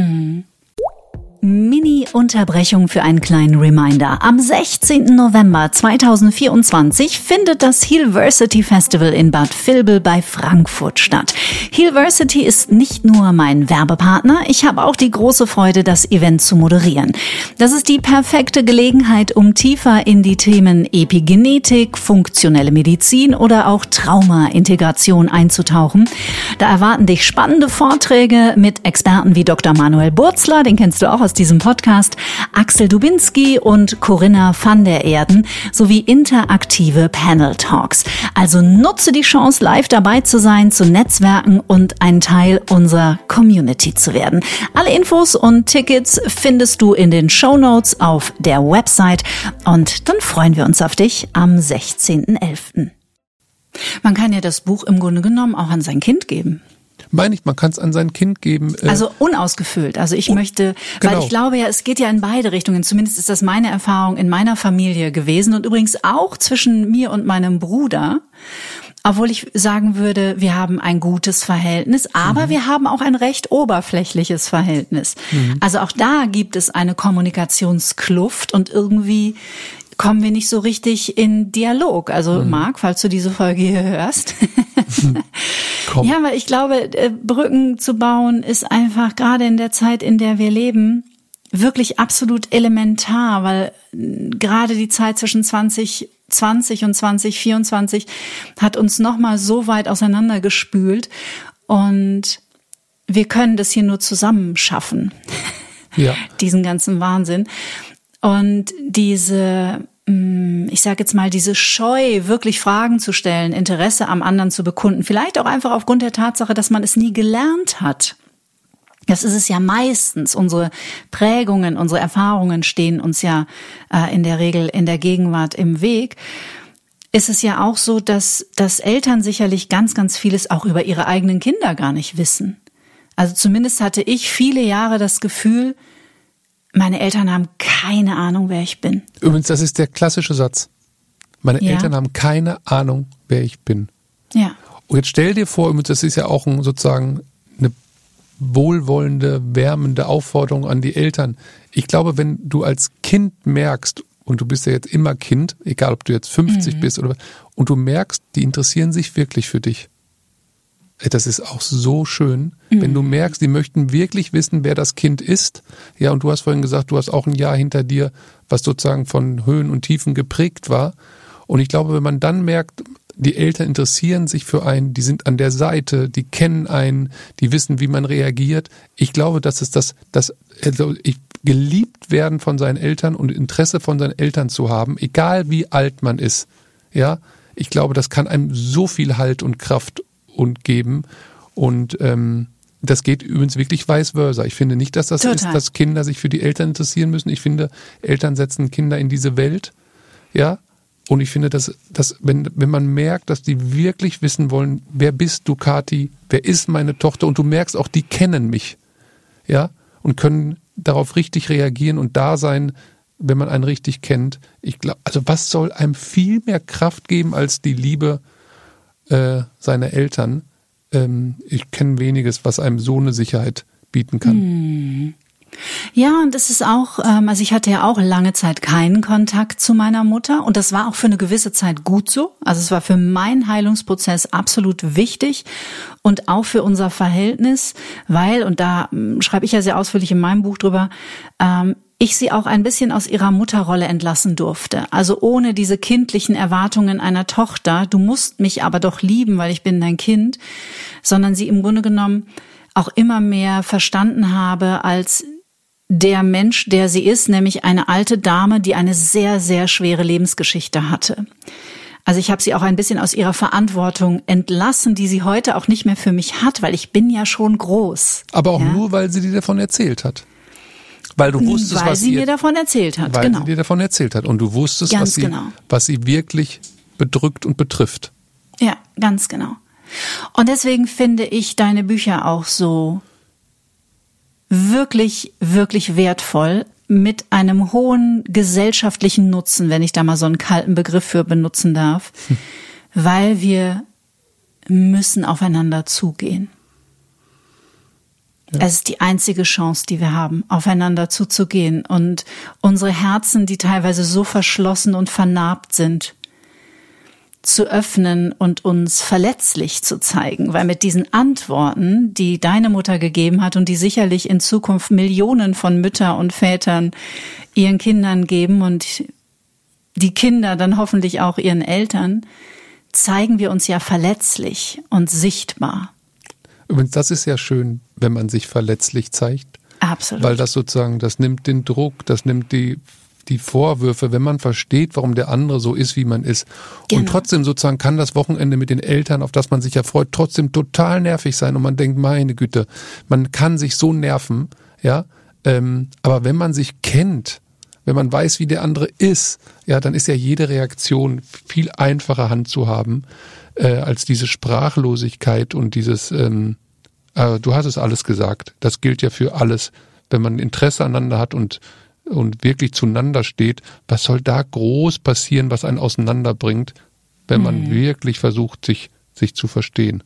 A: Mini-Unterbrechung für einen kleinen Reminder. Am 16. November 2024 findet das Healversity Festival in Bad Vilbel bei Frankfurt statt. Healversity ist nicht nur mein Werbepartner, ich habe auch die große Freude, das Event zu moderieren. Das ist die perfekte Gelegenheit, um tiefer in die Themen Epigenetik, funktionelle Medizin oder auch Trauma-Integration einzutauchen. Da erwarten dich spannende Vorträge mit Experten wie Dr. Manuel Burzler, den kennst du auch aus diesem Podcast, Axel Dubinski und Corinna van der Erden sowie interaktive Panel-Talks. Also nutze die Chance, live dabei zu sein, zu netzwerken und ein Teil unserer Community zu werden. Alle Infos und Tickets findest du in den Shownotes auf der Website und dann freuen wir uns auf dich am 16.11. Man kann ja das Buch im Grunde genommen auch an sein Kind geben.
C: Meine ich, man kann es an sein Kind geben.
A: Also unausgefüllt. Also ich möchte,
C: genau.
A: Weil ich glaube ja, es geht ja in beide Richtungen. Zumindest ist das meine Erfahrung in meiner Familie gewesen und übrigens auch zwischen mir und meinem Bruder. Obwohl ich sagen würde, wir haben ein gutes Verhältnis, aber wir haben auch ein recht oberflächliches Verhältnis. Also auch da gibt es eine Kommunikationskluft und irgendwie kommen wir nicht so richtig in Dialog. Also Marc, falls du diese Folge hier hörst. Ja, weil ich glaube, Brücken zu bauen ist einfach gerade in der Zeit, in der wir leben, wirklich absolut elementar, weil gerade die Zeit zwischen 2020 und 2024 hat uns nochmal so weit auseinandergespült und wir können das hier nur zusammen schaffen.
C: Ja.
A: Diesen ganzen Wahnsinn. Und diese, ich sage jetzt mal, diese Scheu, wirklich Fragen zu stellen, Interesse am anderen zu bekunden, vielleicht auch einfach aufgrund der Tatsache, dass man es nie gelernt hat. Das ist es ja meistens. Unsere Prägungen, unsere Erfahrungen stehen uns ja in der Regel in der Gegenwart im Weg. Ist es ja auch so, dass Eltern sicherlich ganz, ganz vieles auch über ihre eigenen Kinder gar nicht wissen. Also zumindest hatte ich viele Jahre das Gefühl, meine Eltern haben keine Ahnung, wer ich bin.
C: Übrigens, das ist der klassische Satz. Meine Eltern haben keine Ahnung, wer ich bin.
A: Ja.
C: Und jetzt stell dir vor, das ist ja auch sozusagen eine wohlwollende, wärmende Aufforderung an die Eltern. Ich glaube, wenn du als Kind merkst, und du bist ja jetzt immer Kind, egal ob du jetzt 50 bist oder, und du merkst, die interessieren sich wirklich für dich. Das ist auch so schön, wenn du merkst, die möchten wirklich wissen, wer das Kind ist. Ja, und du hast vorhin gesagt, du hast auch ein Jahr hinter dir, was sozusagen von Höhen und Tiefen geprägt war. Und ich glaube, wenn man dann merkt, die Eltern interessieren sich für einen, die sind an der Seite, die kennen einen, die wissen, wie man reagiert. Ich glaube, dass es geliebt werden von seinen Eltern und Interesse von seinen Eltern zu haben, egal wie alt man ist. Ja, ich glaube, das kann einem so viel Halt und Kraft und geben. Und das geht übrigens wirklich vice versa. Ich finde nicht, dass das ist, dass Kinder sich für die Eltern interessieren müssen. Ich finde, Eltern setzen Kinder in diese Welt. Ja. Und ich finde, dass wenn man merkt, dass die wirklich wissen wollen, wer bist du, Kathi, wer ist meine Tochter, und du merkst auch, die kennen mich. Ja. Und können darauf richtig reagieren und da sein, wenn man einen richtig kennt. Ich glaube, also was soll einem viel mehr Kraft geben als die Liebe seiner Eltern? Ich kenne weniges, was einem so eine Sicherheit bieten kann.
A: Ja, und es ist auch, also ich hatte ja auch lange Zeit keinen Kontakt zu meiner Mutter und das war auch für eine gewisse Zeit gut so. Also es war für meinen Heilungsprozess absolut wichtig und auch für unser Verhältnis, weil, und da schreibe ich ja sehr ausführlich in meinem Buch drüber, ich sie auch ein bisschen aus ihrer Mutterrolle entlassen durfte. Also ohne diese kindlichen Erwartungen einer Tochter, du musst mich aber doch lieben, weil ich bin dein Kind, sondern sie im Grunde genommen auch immer mehr verstanden habe als der Mensch, der sie ist, nämlich eine alte Dame, die eine sehr, sehr schwere Lebensgeschichte hatte. Also ich habe sie auch ein bisschen aus ihrer Verantwortung entlassen, die sie heute auch nicht mehr für mich hat, weil ich bin ja schon groß.
C: Aber auch nur, weil sie dir davon erzählt hat. Weil du wusstest,
A: weil sie mir davon erzählt hat,
C: weil sie dir davon erzählt hat und du wusstest, was sie wirklich bedrückt und betrifft.
A: Ja, ganz genau. Und deswegen finde ich deine Bücher auch so wirklich, wirklich wertvoll. mit einem hohen gesellschaftlichen Nutzen, wenn ich da mal so einen kalten Begriff für benutzen darf, weil wir müssen aufeinander zugehen. Ja. Es ist die einzige Chance, die wir haben, aufeinander zuzugehen und unsere Herzen, die teilweise so verschlossen und vernarbt sind, zu öffnen und uns verletzlich zu zeigen, weil mit diesen Antworten, die deine Mutter gegeben hat und die sicherlich in Zukunft Millionen von Müttern und Vätern ihren Kindern geben und die Kinder dann hoffentlich auch ihren Eltern, zeigen wir uns ja verletzlich und sichtbar.
C: Übrigens, das ist ja schön, wenn man sich verletzlich zeigt.
A: Absolut.
C: Weil das sozusagen, das nimmt den Druck, das nimmt die Vorwürfe, wenn man versteht, warum der andere so ist, wie man ist. Genau. Und trotzdem sozusagen kann das Wochenende mit den Eltern, auf das man sich ja freut, trotzdem total nervig sein. Und man denkt, meine Güte, man kann sich so nerven, ja. Aber wenn man sich kennt, wenn man weiß, wie der andere ist, ja, dann ist ja jede Reaktion viel einfacher handzuhaben, als diese Sprachlosigkeit und dieses, du hast es alles gesagt. Das gilt ja für alles. Wenn man Interesse aneinander hat und wirklich zueinander steht, was soll da groß passieren, was einen auseinanderbringt, wenn man wirklich versucht, sich zu verstehen?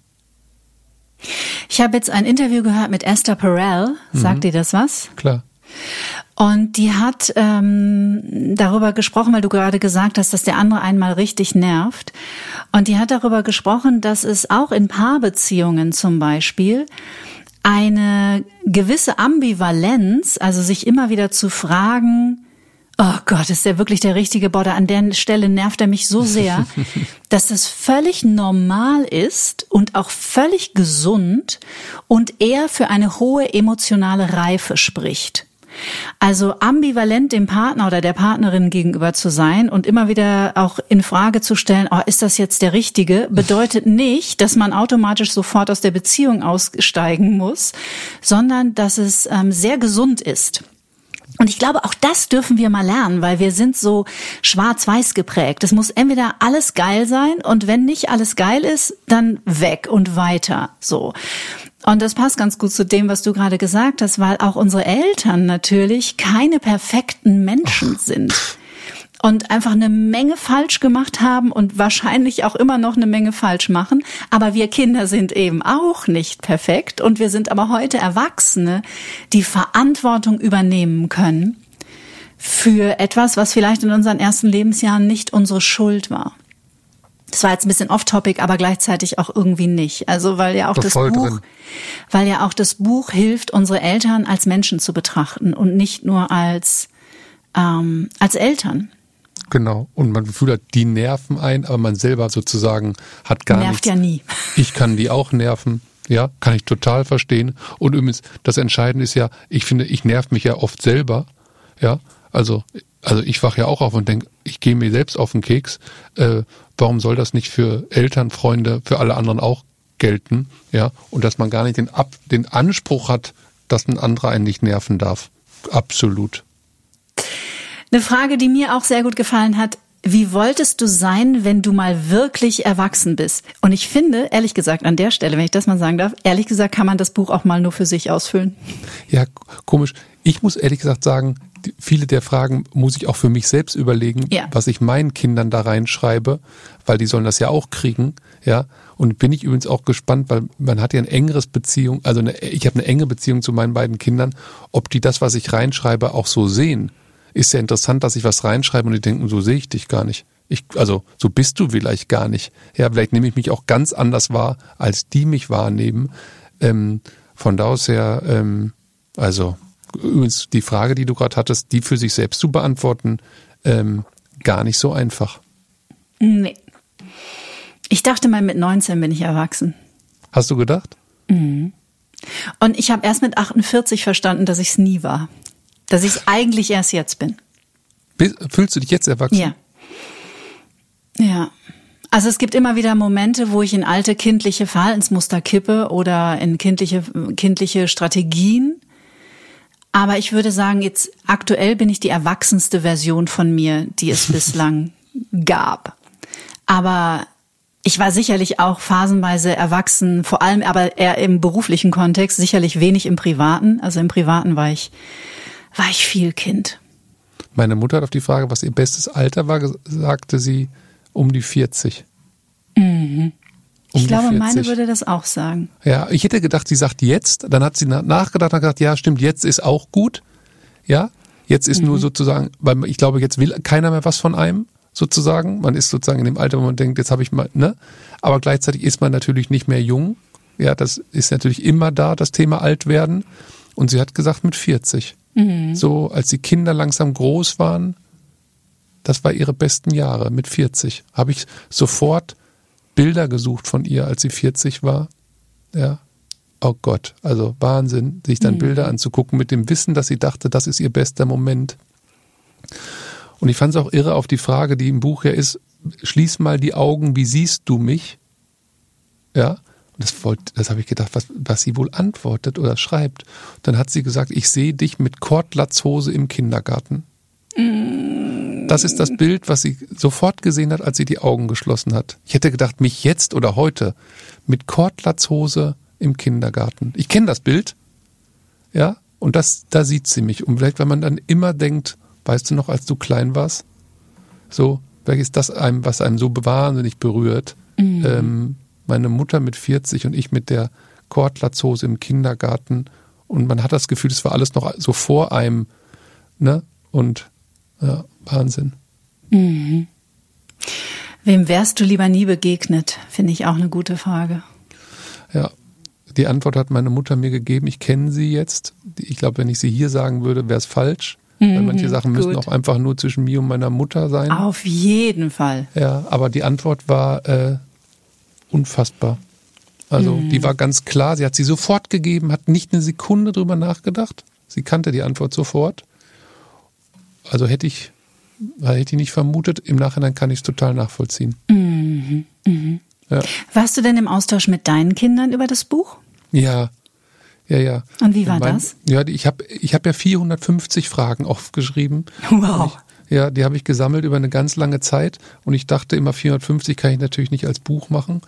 A: Ich habe jetzt ein Interview gehört mit Esther Perel. Sagt dir das was?
C: Klar.
A: Und die hat darüber gesprochen, weil du gerade gesagt hast, dass der andere einmal richtig nervt. Und die hat darüber gesprochen, dass es auch in Paarbeziehungen zum Beispiel eine gewisse Ambivalenz, also sich immer wieder zu fragen, oh Gott, ist der wirklich der richtige Border? An der Stelle nervt er mich so sehr, dass das völlig normal ist und auch völlig gesund und eher für eine hohe emotionale Reife spricht. Also ambivalent dem Partner oder der Partnerin gegenüber zu sein und immer wieder auch in Frage zu stellen, oh, ist das jetzt der Richtige, bedeutet nicht, dass man automatisch sofort aus der Beziehung aussteigen muss, sondern dass es sehr gesund ist. Und ich glaube, auch das dürfen wir mal lernen, weil wir sind so schwarz-weiß geprägt. Es muss entweder alles geil sein und wenn nicht alles geil ist, dann weg und weiter, so. Und das passt ganz gut zu dem, was du gerade gesagt hast, weil auch unsere Eltern natürlich keine perfekten Menschen sind und einfach eine Menge falsch gemacht haben und wahrscheinlich auch immer noch eine Menge falsch machen. Aber wir Kinder sind eben auch nicht perfekt und wir sind aber heute Erwachsene, die Verantwortung übernehmen können für etwas, was vielleicht in unseren ersten Lebensjahren nicht unsere Schuld war. Das war jetzt ein bisschen off-topic, aber gleichzeitig auch irgendwie nicht. Also weil ja auch das Buch hilft, unsere Eltern als Menschen zu betrachten und nicht nur als Eltern.
C: Genau. Und man Gefühl hat, die nerven ein, aber man selber sozusagen hat gar nichts.
A: Nervt ja nie.
C: Ich kann die auch nerven. Ja, kann ich total verstehen. Und übrigens, das Entscheidende ist ja, ich finde, ich nerv mich ja oft selber. Ja, also ich wach ja auch auf und denke, ich gehe mir selbst auf den Keks. Warum soll das nicht für Eltern, Freunde, für alle anderen auch gelten? Ja, und dass man gar nicht den Anspruch hat, dass ein anderer einen nicht nerven darf. Absolut.
A: Eine Frage, die mir auch sehr gut gefallen hat: Wie wolltest du sein, wenn du mal wirklich erwachsen bist? Und ich finde, ehrlich gesagt, an der Stelle, wenn ich das mal sagen darf, ehrlich gesagt kann man das Buch auch mal nur für sich ausfüllen.
C: Ja, komisch. Ich muss ehrlich gesagt sagen, viele der Fragen muss ich auch für mich selbst überlegen, was ich meinen Kindern da reinschreibe, weil die sollen das ja auch kriegen, ja. Und bin ich übrigens auch gespannt, weil man hat ja ein engeres Beziehung, ich habe eine enge Beziehung zu meinen beiden Kindern, ob die das, was ich reinschreibe, auch so sehen. Ist ja interessant, dass ich was reinschreibe und die denken, so sehe ich dich gar nicht. So bist du vielleicht gar nicht. Ja, vielleicht nehme ich mich auch ganz anders wahr, als die mich wahrnehmen. Von da aus her, übrigens die Frage, die du gerade hattest, die für sich selbst zu beantworten, gar nicht so einfach.
A: Nee. Ich dachte mal, mit 19 bin ich erwachsen.
C: Hast du gedacht?
A: Mhm. Und ich habe erst mit 48 verstanden, dass ich es nie war. Dass ich es eigentlich erst jetzt bin.
C: Fühlst du dich jetzt erwachsen?
A: Ja. Ja. Also es gibt immer wieder Momente, wo ich in alte kindliche Verhaltensmuster kippe oder in kindliche Strategien. Aber ich würde sagen, jetzt aktuell bin ich die erwachsenste Version von mir, die es bislang gab. Aber ich war sicherlich auch phasenweise erwachsen, vor allem aber eher im beruflichen Kontext, sicherlich wenig im Privaten. Also im Privaten war ich war ich viel Kind.
C: Meine Mutter hat auf die Frage, was ihr bestes Alter war, sagte sie um die 40.
A: Ich glaube, meine würde das auch sagen.
C: Ja, ich hätte gedacht, sie sagt jetzt. Dann hat sie nachgedacht und gesagt, ja, stimmt, jetzt ist auch gut. Ja, jetzt ist nur sozusagen, weil ich glaube, jetzt will keiner mehr was von einem, sozusagen. Man ist sozusagen in dem Alter, wo man denkt, jetzt habe ich mal, ne? Aber gleichzeitig ist man natürlich nicht mehr jung. Ja, das ist natürlich immer da, das Thema alt werden. Und sie hat gesagt, mit 40. So, als die Kinder langsam groß waren, das war ihre besten Jahre, mit 40. Habe ich sofort Bilder gesucht von ihr, als sie 40 war. Ja, oh Gott, also Wahnsinn, sich dann Bilder anzugucken mit dem Wissen, dass sie dachte, das ist ihr bester Moment. Und ich fand es auch irre auf die Frage, die im Buch ja ist, schließ mal die Augen, wie siehst du mich? Ja, und das habe ich gedacht, was sie wohl antwortet oder schreibt. Dann hat sie gesagt, ich sehe dich mit Kordlatzhose im Kindergarten. Das ist das Bild, was sie sofort gesehen hat, als sie die Augen geschlossen hat. Ich hätte gedacht, mich jetzt oder heute mit Kordlatzhose im Kindergarten. Ich kenne das Bild, ja, und da sieht sie mich. Und vielleicht, wenn man dann immer denkt, weißt du noch, als du klein warst, so, vielleicht ist das was einem so wahnsinnig berührt. Meine Mutter mit 40 und ich mit der Kordlatzhose im Kindergarten. Und man hat das Gefühl, es war alles noch so vor einem, ne? Und ja, Wahnsinn.
A: Wem wärst du lieber nie begegnet? Finde ich auch eine gute Frage.
C: Ja, die Antwort hat meine Mutter mir gegeben. Ich kenne sie jetzt. Ich glaube, wenn ich sie hier sagen würde, wäre es falsch. Weil manche Sachen müssen auch einfach nur zwischen mir und meiner Mutter sein.
A: Auf jeden Fall.
C: Ja, aber die Antwort war unfassbar. Also die war ganz klar. Sie hat sie sofort gegeben, hat nicht eine Sekunde drüber nachgedacht. Sie kannte die Antwort sofort. Also hätte ich nicht vermutet. Im Nachhinein kann ich es total nachvollziehen. Ja.
A: Warst du denn im Austausch mit deinen Kindern über das Buch?
C: Ja.
A: Und wie war das?
C: Ja, ich hab ja 450 Fragen aufgeschrieben.
A: Wow.
C: Die habe ich gesammelt über eine ganz lange Zeit. Und ich dachte immer, 450 kann ich natürlich nicht als Buch machen.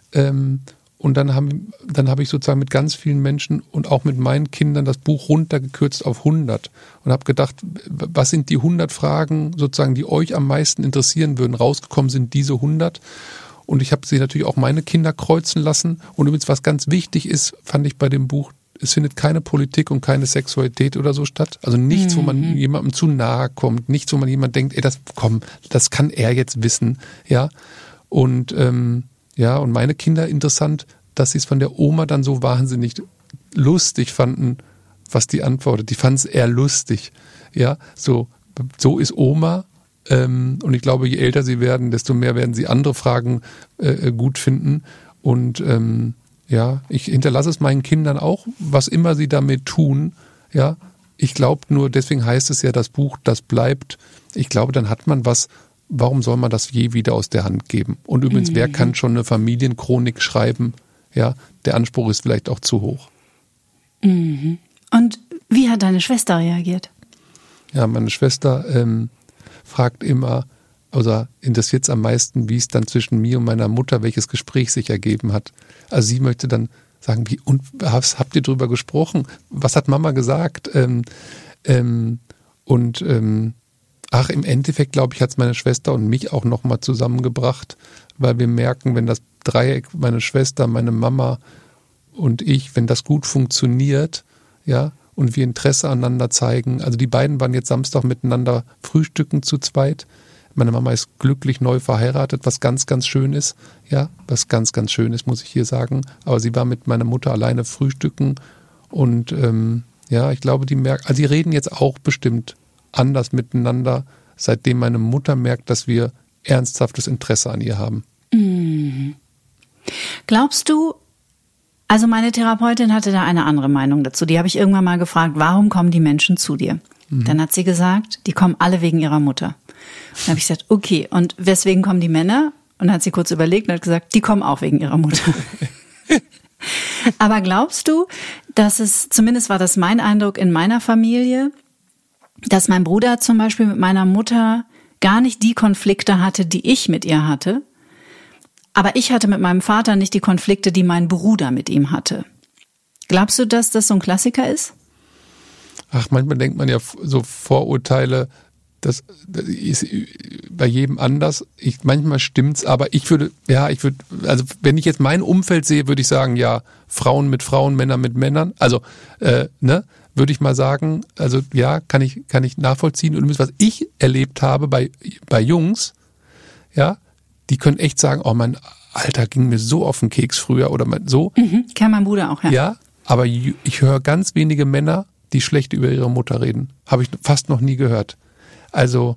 C: Und dann habe ich sozusagen mit ganz vielen Menschen und auch mit meinen Kindern das Buch runtergekürzt auf 100 und habe gedacht, was sind die 100 Fragen sozusagen, die euch am meisten interessieren würden? Rausgekommen sind diese 100 und ich habe sie natürlich auch meine Kinder kreuzen lassen. Und übrigens, was ganz wichtig ist, fand ich bei dem Buch, es findet keine Politik und keine Sexualität oder so statt. Also nichts, wo man jemandem zu nahe kommt, nichts, wo man jemand denkt, das kann er jetzt wissen, ja. Und und meine Kinder interessant, dass sie es von der Oma dann so wahnsinnig lustig fanden, was die antwortet. Die fanden es eher lustig. Ja, so ist Oma. Und ich glaube, je älter sie werden, desto mehr werden sie andere Fragen gut finden. Und ich hinterlasse es meinen Kindern auch, was immer sie damit tun. Ja, ich glaube nur, deswegen heißt es ja, das Buch, das bleibt. Ich glaube, dann hat man was. Warum soll man das je wieder aus der Hand geben? Und übrigens, wer kann schon eine Familienchronik schreiben? Ja, der Anspruch ist vielleicht auch zu hoch.
A: Und wie hat deine Schwester reagiert?
C: Ja, meine Schwester fragt immer, also interessiert es am meisten, wie es dann zwischen mir und meiner Mutter, welches Gespräch sich ergeben hat. Also sie möchte dann sagen, was habt ihr drüber gesprochen? Was hat Mama gesagt? Im Endeffekt, glaube ich, hat es meine Schwester und mich auch nochmal zusammengebracht, weil wir merken, wenn das Dreieck, meine Schwester, meine Mama und ich, wenn das gut funktioniert, ja, und wir Interesse aneinander zeigen. Also die beiden waren jetzt Samstag miteinander frühstücken zu zweit. Meine Mama ist glücklich neu verheiratet, was ganz, ganz schön ist. Ja, was ganz, ganz schön ist, muss ich hier sagen. Aber sie war mit meiner Mutter alleine frühstücken und ich glaube, die reden jetzt auch bestimmt anders miteinander, seitdem meine Mutter merkt, dass wir ernsthaftes Interesse an ihr haben.
A: Glaubst du, also meine Therapeutin hatte da eine andere Meinung dazu. Die habe ich irgendwann mal gefragt, warum kommen die Menschen zu dir? Dann hat sie gesagt, die kommen alle wegen ihrer Mutter. Dann habe ich gesagt, okay, und weswegen kommen die Männer? Und dann hat sie kurz überlegt und hat gesagt, die kommen auch wegen ihrer Mutter. Aber glaubst du, dass es, zumindest war das mein Eindruck in meiner Familie, dass mein Bruder zum Beispiel mit meiner Mutter gar nicht die Konflikte hatte, die ich mit ihr hatte. Aber ich hatte mit meinem Vater nicht die Konflikte, die mein Bruder mit ihm hatte. Glaubst du, dass das so ein Klassiker ist?
C: manchmal denkt man ja so Vorurteile, das ist bei jedem anders. Manchmal stimmt's, aber also wenn ich jetzt mein Umfeld sehe, würde ich sagen, ja, Frauen mit Frauen, Männer mit Männern. Also, würde ich mal sagen, also ja, kann ich nachvollziehen. Und was ich erlebt habe bei Jungs, ja, die können echt sagen, oh, mein Alter ging mir so auf den Keks früher oder so.
A: Kann mein Bruder auch, ja.
C: Ja, aber ich höre ganz wenige Männer, die schlecht über ihre Mutter reden. Habe ich fast noch nie gehört. Also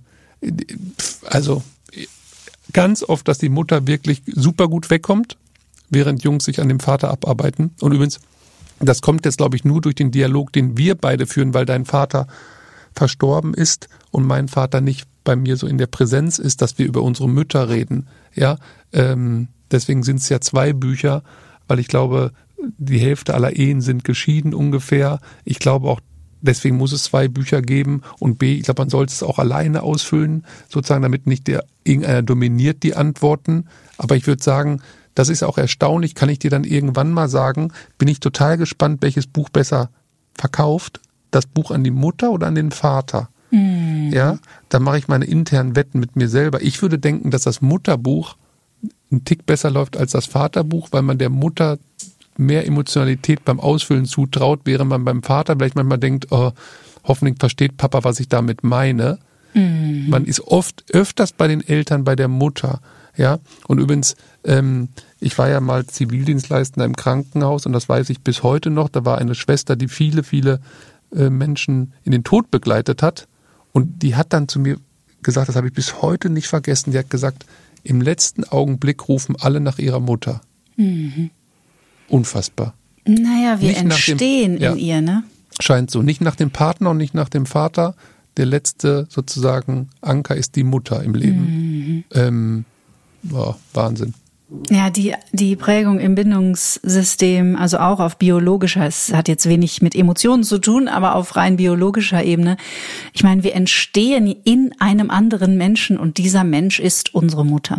C: ganz oft, dass die Mutter wirklich super gut wegkommt, während Jungs sich an dem Vater abarbeiten. Und übrigens, das kommt jetzt, glaube ich, nur durch den Dialog, den wir beide führen, weil dein Vater verstorben ist und mein Vater nicht bei mir so in der Präsenz ist, dass wir über unsere Mütter reden. Ja, deswegen sind es ja 2 Bücher, weil ich glaube, die Hälfte aller Ehen sind geschieden ungefähr. Ich glaube auch, deswegen muss es 2 Bücher geben und B, ich glaube, man sollte es auch alleine ausfüllen, sozusagen, damit nicht irgendeiner dominiert die Antworten. Aber ich würde sagen, das ist auch erstaunlich, kann ich dir dann irgendwann mal sagen, bin ich total gespannt, welches Buch besser verkauft. Das Buch an die Mutter oder an den Vater? Ja, da mache ich meine internen Wetten mit mir selber. Ich würde denken, dass das Mutterbuch einen Tick besser läuft als das Vaterbuch, weil man der Mutter mehr Emotionalität beim Ausfüllen zutraut, während man beim Vater vielleicht manchmal denkt, oh, hoffentlich versteht Papa, was ich damit meine. Man ist öfters bei den Eltern, bei der Mutter. Ja, und übrigens, ich war ja mal Zivildienstleistender im Krankenhaus und das weiß ich bis heute noch. Da war eine Schwester, die viele, viele Menschen in den Tod begleitet hat und die hat dann zu mir gesagt, das habe ich bis heute nicht vergessen, die hat gesagt, im letzten Augenblick rufen alle nach ihrer Mutter. Unfassbar.
A: Naja, wir entstehen in ihr, ne?
C: Scheint so. Nicht nach dem Partner und nicht nach dem Vater. Der letzte sozusagen Anker ist die Mutter im Leben. Wahnsinn.
A: Ja, die Prägung im Bindungssystem, also auch auf biologischer, es hat jetzt wenig mit Emotionen zu tun, aber auf rein biologischer Ebene. Ich meine, wir entstehen in einem anderen Menschen und dieser Mensch ist unsere Mutter.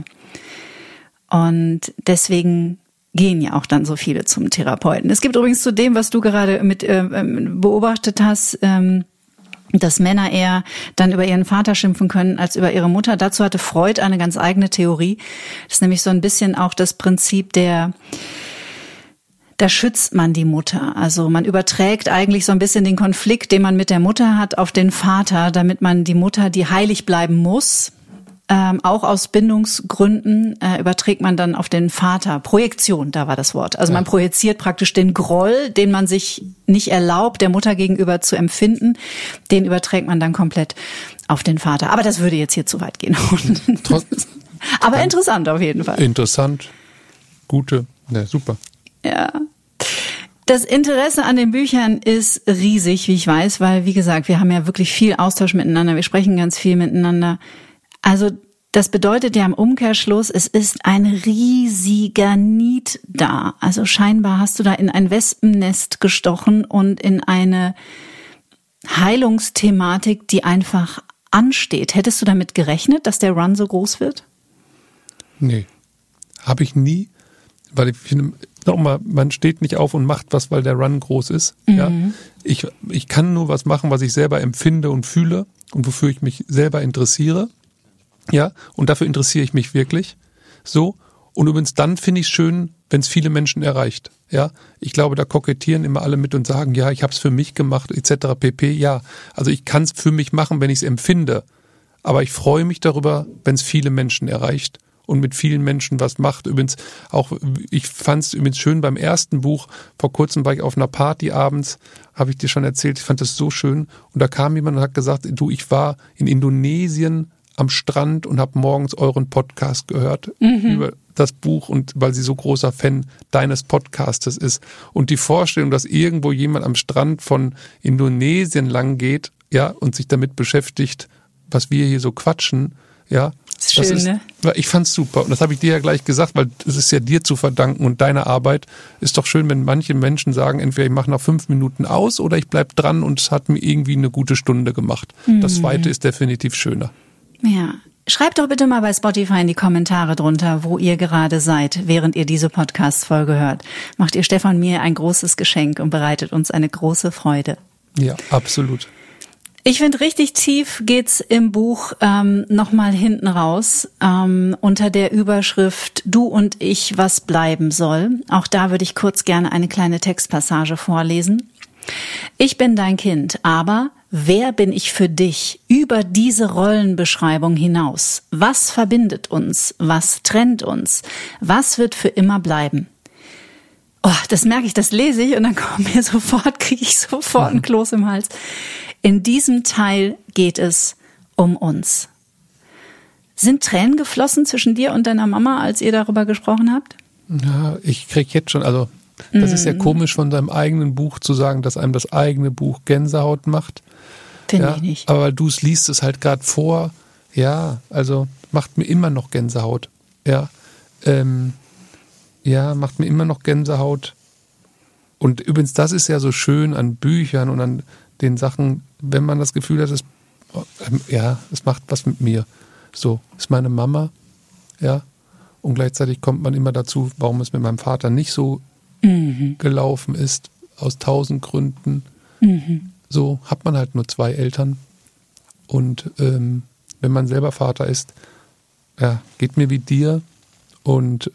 A: Und deswegen gehen ja auch dann so viele zum Therapeuten. Es gibt übrigens zu dem, was du gerade mit beobachtet hast, dass Männer eher dann über ihren Vater schimpfen können als über ihre Mutter. Dazu hatte Freud eine ganz eigene Theorie. Das ist nämlich so ein bisschen auch das Prinzip da schützt man die Mutter. Also man überträgt eigentlich so ein bisschen den Konflikt, den man mit der Mutter hat, auf den Vater, damit man die Mutter, die heilig bleiben muss, auch aus Bindungsgründen überträgt man dann auf den Vater. Projektion, da war das Wort. Also man projiziert praktisch den Groll, den man sich nicht erlaubt, der Mutter gegenüber zu empfinden, den überträgt man dann komplett auf den Vater. Aber das würde jetzt hier zu weit gehen. Aber interessant auf jeden Fall.
C: Interessant. Super.
A: Ja. Das Interesse an den Büchern ist riesig, wie ich weiß, weil, wie gesagt, wir haben ja wirklich viel Austausch miteinander. Wir sprechen ganz viel miteinander. Also das bedeutet ja im Umkehrschluss, es ist ein riesiger Need da. Also scheinbar hast du da in ein Wespennest gestochen und in eine Heilungsthematik, die einfach ansteht. Hättest du damit gerechnet, dass der Run so groß wird?
C: Nee, habe ich nie, weil ich finde, nochmal, man steht nicht auf und macht was, weil der Run groß ist. Ja? Ich kann nur was machen, was ich selber empfinde und fühle und wofür ich mich selber interessiere. Ja, und dafür interessiere ich mich wirklich. So. Und übrigens dann finde ich es schön, wenn es viele Menschen erreicht. Ja, ich glaube, da kokettieren immer alle mit und sagen, ja, ich habe es für mich gemacht, etc. pp. Ja, also ich kann es für mich machen, wenn ich es empfinde. Aber ich freue mich darüber, wenn es viele Menschen erreicht und mit vielen Menschen was macht. Übrigens auch, ich fand es übrigens schön beim ersten Buch. Vor kurzem war ich auf einer Party abends, habe ich dir schon erzählt. Ich fand das so schön. Und da kam jemand und hat gesagt, du, ich war in Indonesien am Strand und habe morgens euren Podcast gehört über das Buch und weil sie so großer Fan deines Podcastes ist. Und die Vorstellung, dass irgendwo jemand am Strand von Indonesien lang geht, ja, und sich damit beschäftigt, was wir hier so quatschen, ja.
A: Das ist schön, ne?
C: Ich fand's super. Und das habe ich dir ja gleich gesagt, weil es ist ja dir zu verdanken und deiner Arbeit. Ist doch schön, wenn manche Menschen sagen, entweder ich mache nach 5 Minuten aus oder ich bleib dran und es hat mir irgendwie eine gute Stunde gemacht. Das zweite ist definitiv schöner.
A: Ja, schreibt doch bitte mal bei Spotify in die Kommentare drunter, wo ihr gerade seid, während ihr diese Podcast-Folge hört. Macht ihr Stefan und mir ein großes Geschenk und bereitet uns eine große Freude.
C: Ja, absolut.
A: Ich finde, richtig tief geht's im Buch nochmal hinten raus, unter der Überschrift Du und ich, was bleiben soll. Auch da würde ich kurz gerne eine kleine Textpassage vorlesen. Ich bin dein Kind, aber wer bin ich für dich über diese Rollenbeschreibung hinaus? Was verbindet uns? Was trennt uns? Was wird für immer bleiben? Oh, das merke ich, das lese ich und dann kriege ich sofort einen Kloß im Hals. In diesem Teil geht es um uns. Sind Tränen geflossen zwischen dir und deiner Mama, als ihr darüber gesprochen habt?
C: Ja, ich krieg jetzt schon, also das ist ja komisch von seinem eigenen Buch zu sagen, dass einem das eigene Buch Gänsehaut macht.
A: Finde ich nicht.
C: Aber du liest es halt gerade vor. Ja, also macht mir immer noch Gänsehaut. Ja, macht mir immer noch Gänsehaut. Und übrigens, das ist ja so schön an Büchern und an den Sachen, wenn man das Gefühl hat, es macht was mit mir. So, ist meine Mama, ja. Und gleichzeitig kommt man immer dazu, warum es mit meinem Vater nicht so gelaufen ist, aus 1000 Gründen. So hat man halt nur 2 Eltern. Und wenn man selber Vater ist, ja, geht mir wie dir. Und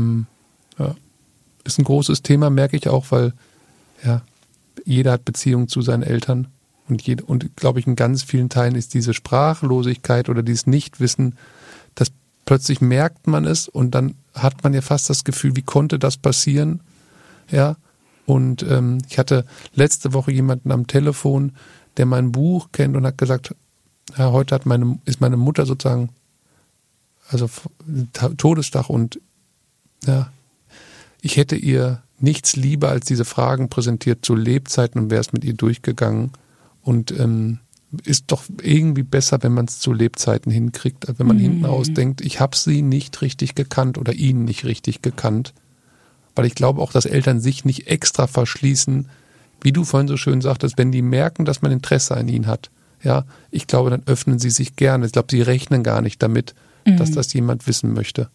C: ist ein großes Thema, merke ich auch, weil ja, jeder hat Beziehung zu seinen Eltern und glaube ich, in ganz vielen Teilen ist diese Sprachlosigkeit oder dieses Nichtwissen, dass plötzlich merkt man es und dann hat man ja fast das Gefühl, wie konnte das passieren? Ja, und ich hatte letzte Woche jemanden am Telefon, der mein Buch kennt und hat gesagt, ja, heute ist meine Mutter sozusagen, also Todestag und ja, ich hätte ihr nichts lieber als diese Fragen präsentiert zu Lebzeiten und wäre es mit ihr durchgegangen. Und ist doch irgendwie besser, wenn man es zu Lebzeiten hinkriegt, als wenn man hinten raus denkt, ich habe sie nicht richtig gekannt oder ihn nicht richtig gekannt. Weil ich glaube auch, dass Eltern sich nicht extra verschließen, wie du vorhin so schön sagtest, wenn die merken, dass man Interesse an ihnen hat. Ja, ich glaube, dann öffnen sie sich gerne. Ich glaube, sie rechnen gar nicht damit, dass das jemand wissen möchte.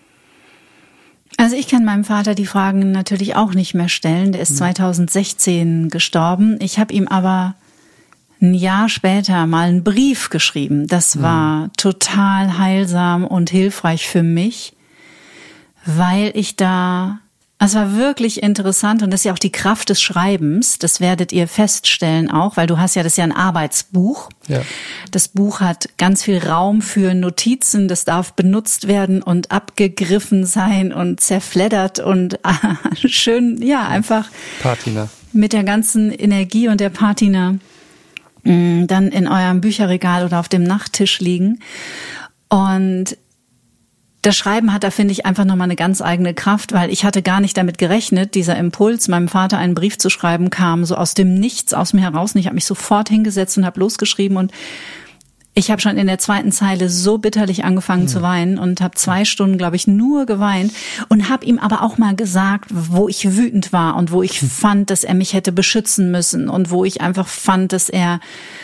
A: Also ich kann meinem Vater die Fragen natürlich auch nicht mehr stellen. Der ist 2016 gestorben. Ich habe ihm aber ein Jahr später mal einen Brief geschrieben. Das war total heilsam und hilfreich für mich, weil es war wirklich interessant und das ist ja auch die Kraft des Schreibens, das werdet ihr feststellen auch, weil das ist ja ein Arbeitsbuch.
C: Ja.
A: Das Buch hat ganz viel Raum für Notizen, das darf benutzt werden und abgegriffen sein und zerfleddert und schön, ja, einfach
C: Patina.
A: Mit der ganzen Energie und der Patina dann in eurem Bücherregal oder auf dem Nachttisch liegen. Und das Schreiben hat da, finde ich, einfach nochmal eine ganz eigene Kraft, weil ich hatte gar nicht damit gerechnet, dieser Impuls, meinem Vater einen Brief zu schreiben, kam so aus dem Nichts aus mir heraus. Und ich habe mich sofort hingesetzt und habe losgeschrieben. Und ich habe schon in der 2. Zeile so bitterlich angefangen zu weinen und habe 2 Stunden, glaube ich, nur geweint. Und habe ihm aber auch mal gesagt, wo ich wütend war und wo ich fand, dass er mich hätte beschützen müssen. Und wo ich einfach fand, dass er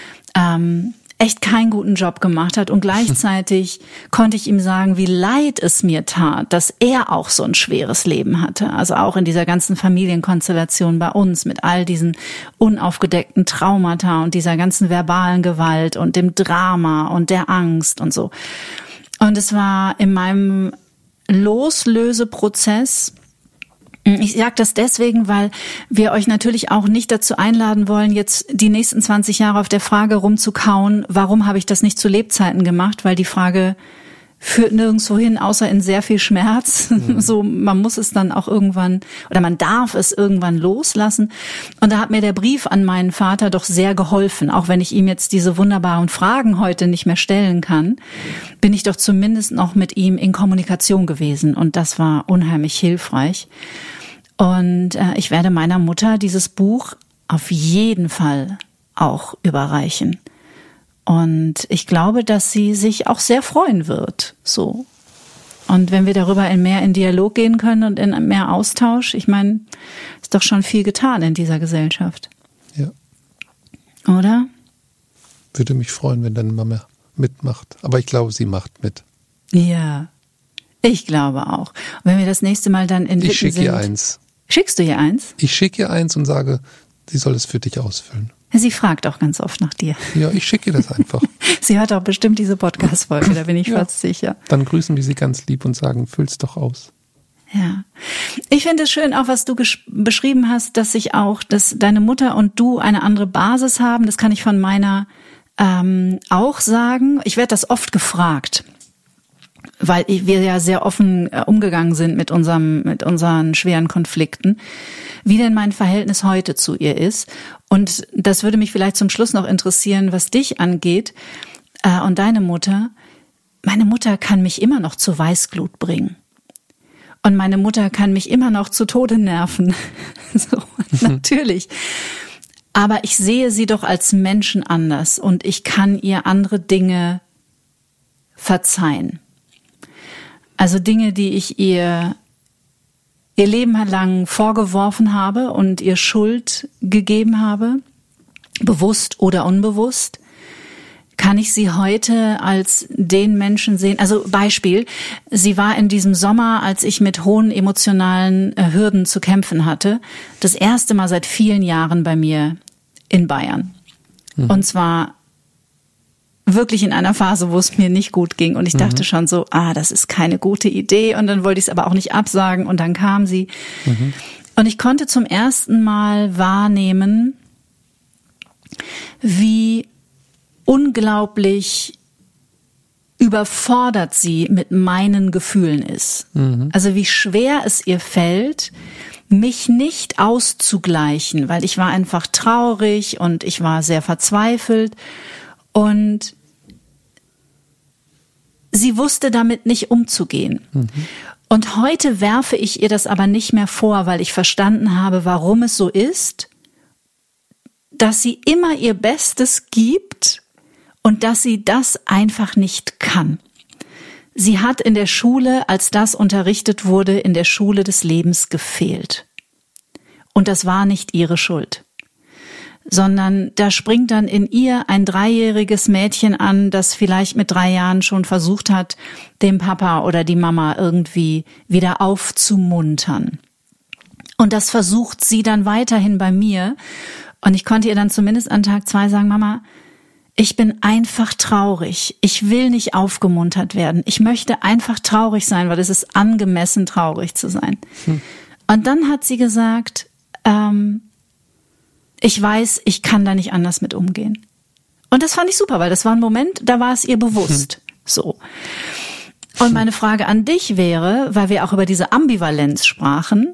A: echt keinen guten Job gemacht hat und gleichzeitig konnte ich ihm sagen, wie leid es mir tat, dass er auch so ein schweres Leben hatte. Also auch in dieser ganzen Familienkonstellation bei uns mit all diesen unaufgedeckten Traumata und dieser ganzen verbalen Gewalt und dem Drama und der Angst und so. Und es war in meinem Loslöseprozess. Ich sage das deswegen, weil wir euch natürlich auch nicht dazu einladen wollen, jetzt die nächsten 20 Jahre auf der Frage rumzukauen, warum habe ich das nicht zu Lebzeiten gemacht, weil die Frage führt nirgendwo hin, außer in sehr viel Schmerz. So, man muss es dann auch irgendwann, oder man darf es irgendwann loslassen. Und da hat mir der Brief an meinen Vater doch sehr geholfen. Auch wenn ich ihm jetzt diese wunderbaren Fragen heute nicht mehr stellen kann, bin ich doch zumindest noch mit ihm in Kommunikation gewesen. Und das war unheimlich hilfreich. Und ich werde meiner Mutter dieses Buch auf jeden Fall auch überreichen. Und ich glaube, dass sie sich auch sehr freuen wird, so. Und wenn wir darüber mehr in Dialog gehen können und in mehr Austausch, ich meine, ist doch schon viel getan in dieser Gesellschaft.
C: Ja.
A: Oder?
C: Würde mich freuen, wenn deine Mama mitmacht. Aber ich glaube, sie macht mit.
A: Ja, ich glaube auch. Und wenn wir das nächste Mal dann in Witten
C: Ich schicke
A: sind,
C: ihr eins.
A: Schickst du ihr eins?
C: Ich schicke ihr eins und sage, sie soll es für dich ausfüllen.
A: Sie fragt auch ganz oft nach dir.
C: Ja, ich schicke ihr das einfach.
A: Sie hört auch bestimmt diese Podcast-Folge, da bin ich fast sicher.
C: Dann grüßen wir sie ganz lieb und sagen, füll's doch aus.
A: Ja. Ich finde es schön, auch was du beschrieben hast, dass deine Mutter und du eine andere Basis haben. Das kann ich von meiner auch sagen. Ich werde das oft gefragt, weil wir ja sehr offen umgegangen sind mit unseren schweren Konflikten, wie denn mein Verhältnis heute zu ihr ist. Und das würde mich vielleicht zum Schluss noch interessieren, was dich angeht und deine Mutter. Meine Mutter kann mich immer noch zur Weißglut bringen. Und meine Mutter kann mich immer noch zu Tode nerven. So, natürlich. Aber ich sehe sie doch als Menschen anders und ich kann ihr andere Dinge verzeihen. Also Dinge, die ich ihr Leben lang vorgeworfen habe und ihr Schuld gegeben habe, bewusst oder unbewusst, kann ich sie heute als den Menschen sehen. Also Beispiel, sie war in diesem Sommer, als ich mit hohen emotionalen Hürden zu kämpfen hatte, das erste Mal seit vielen Jahren bei mir in Bayern. Und zwar wirklich in einer Phase, wo es mir nicht gut ging. Und ich dachte schon so, das ist keine gute Idee. Und dann wollte ich es aber auch nicht absagen. Und dann kam sie. Und ich konnte zum ersten Mal wahrnehmen, wie unglaublich überfordert sie mit meinen Gefühlen ist. Also wie schwer es ihr fällt, mich nicht auszugleichen, weil ich war einfach traurig und ich war sehr verzweifelt. Und sie wusste damit nicht umzugehen. Und heute werfe ich ihr das aber nicht mehr vor, weil ich verstanden habe, warum es so ist, dass sie immer ihr Bestes gibt und dass sie das einfach nicht kann. Sie hat in der Schule, als das unterrichtet wurde, in der Schule des Lebens gefehlt. Und das war nicht ihre Schuld. Sondern da springt dann in ihr ein 3-jähriges Mädchen an, das vielleicht mit 3 Jahren schon versucht hat, dem Papa oder die Mama irgendwie wieder aufzumuntern. Und das versucht sie dann weiterhin bei mir. Und ich konnte ihr dann zumindest an Tag 2 sagen, Mama, ich bin einfach traurig. Ich will nicht aufgemuntert werden. Ich möchte einfach traurig sein, weil es ist angemessen, traurig zu sein. Und dann hat sie gesagt, ich weiß, ich kann da nicht anders mit umgehen. Und das fand ich super, weil das war ein Moment, da war es ihr bewusst. So. Und meine Frage an dich wäre, weil wir auch über diese Ambivalenz sprachen,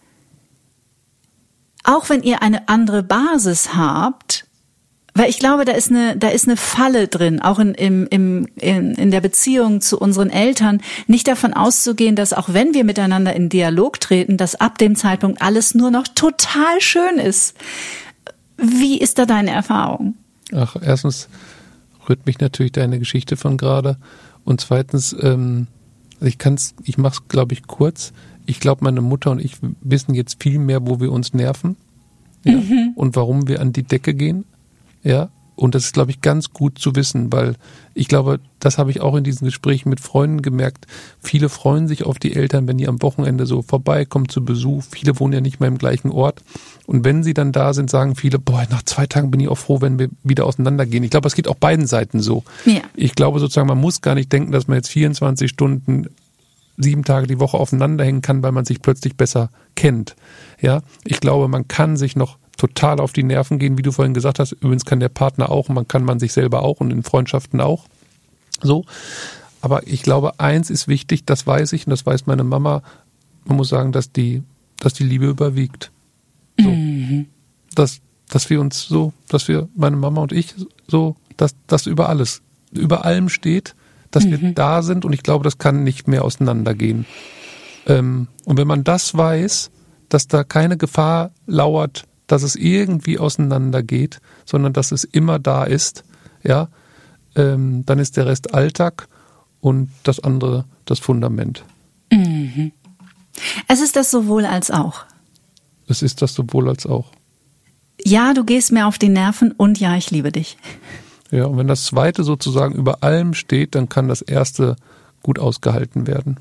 A: auch wenn ihr eine andere Basis habt, weil ich glaube, da ist eine Falle drin, auch in der Beziehung zu unseren Eltern, nicht davon auszugehen, dass auch wenn wir miteinander in Dialog treten, dass ab dem Zeitpunkt alles nur noch total schön ist. Wie ist da deine Erfahrung?
C: Ach, erstens rührt mich natürlich deine Geschichte von gerade und zweitens, ich mache es, glaube ich, kurz. Ich glaube, meine Mutter und ich wissen jetzt viel mehr, wo wir uns nerven, ja, und warum wir an die Decke gehen. Ja, und das ist, glaube ich, ganz gut zu wissen, weil ich glaube, das habe ich auch in diesen Gesprächen mit Freunden gemerkt. Viele freuen sich auf die Eltern, wenn die am Wochenende so vorbeikommen zu Besuch. Viele wohnen ja nicht mehr im gleichen Ort. Und wenn sie dann da sind, sagen viele, nach 2 Tagen bin ich auch froh, wenn wir wieder auseinandergehen. Ich glaube, es geht auch beiden Seiten so. Ja. Ich glaube sozusagen, man muss gar nicht denken, dass man jetzt 24 Stunden 7 Tage die Woche aufeinander hängen kann, weil man sich plötzlich besser kennt. Ja, ich glaube, man kann sich noch total auf die Nerven gehen, wie du vorhin gesagt hast. Übrigens kann der Partner auch, man sich selber auch und in Freundschaften auch. So. Aber ich glaube, eins ist wichtig, das weiß ich und das weiß meine Mama. Man muss sagen, dass die Liebe überwiegt. So. Dass wir, meine Mama und ich, so, dass über allem steht, dass wir da sind und ich glaube, das kann nicht mehr auseinandergehen. Und wenn man das weiß, dass da keine Gefahr lauert, dass es irgendwie auseinandergeht, sondern dass es immer da ist, ja, dann ist der Rest Alltag und das andere das Fundament.
A: Es ist das sowohl als auch.
C: Es ist das sowohl als auch.
A: Ja, du gehst mir auf die Nerven und ja, ich liebe dich.
C: Ja, und wenn das Zweite sozusagen über allem steht, dann kann das Erste gut ausgehalten werden.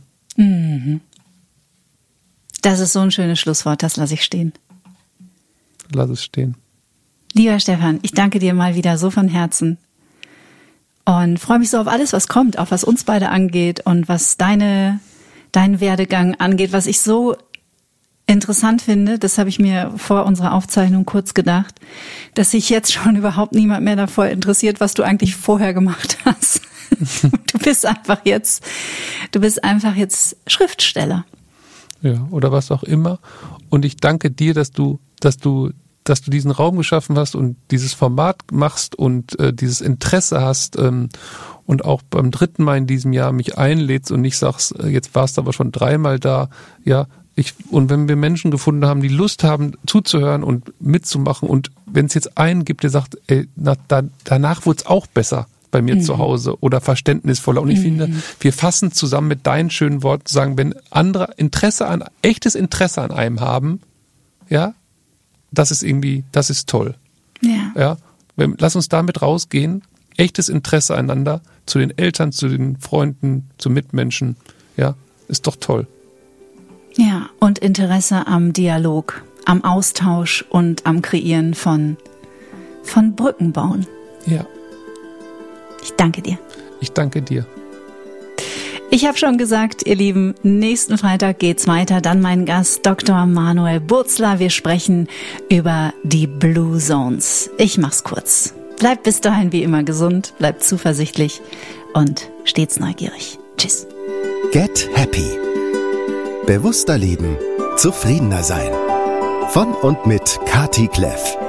A: Das ist so ein schönes Schlusswort, das lasse ich stehen.
C: Lass es stehen.
A: Lieber Stefan, ich danke dir mal wieder so von Herzen und freue mich so auf alles, was kommt, auch was uns beide angeht und was deinen Werdegang angeht, was ich so interessant finde, das habe ich mir vor unserer Aufzeichnung kurz gedacht, dass sich jetzt schon überhaupt niemand mehr davor interessiert, was du eigentlich vorher gemacht hast. Du bist einfach jetzt Schriftsteller.
C: Ja, oder was auch immer. Und ich danke dir, dass du diesen Raum geschaffen hast und dieses Format machst und dieses Interesse hast und auch beim 3. Mal in diesem Jahr mich einlädst und nicht sagst, jetzt warst du aber schon 3-mal da, ja. Und wenn wir Menschen gefunden haben, die Lust haben, zuzuhören und mitzumachen und wenn es jetzt einen gibt, der sagt, ey, danach wurde es auch besser bei mir zu Hause oder verständnisvoller. Und ich finde, wir fassen zusammen mit deinen schönen Worten zu sagen, wenn andere echtes Interesse an einem haben, ja, das ist toll. Ja. Lass uns damit rausgehen, echtes Interesse aneinander, zu den Eltern, zu den Freunden, zu Mitmenschen, ja, ist doch toll.
A: Ja, und Interesse am Dialog, am Austausch und am Kreieren von Brücken bauen.
C: Ja.
A: Ich danke dir.
C: Ich danke dir.
A: Ich habe schon gesagt, ihr Lieben, nächsten Freitag geht's weiter. Dann mein Gast Dr. Manuel Burzler. Wir sprechen über die Blue Zones. Ich mach's kurz. Bleibt bis dahin wie immer gesund, bleibt zuversichtlich und stets neugierig. Tschüss.
B: Get Happy. Bewusster leben, zufriedener sein. Von und mit Kati Kleff.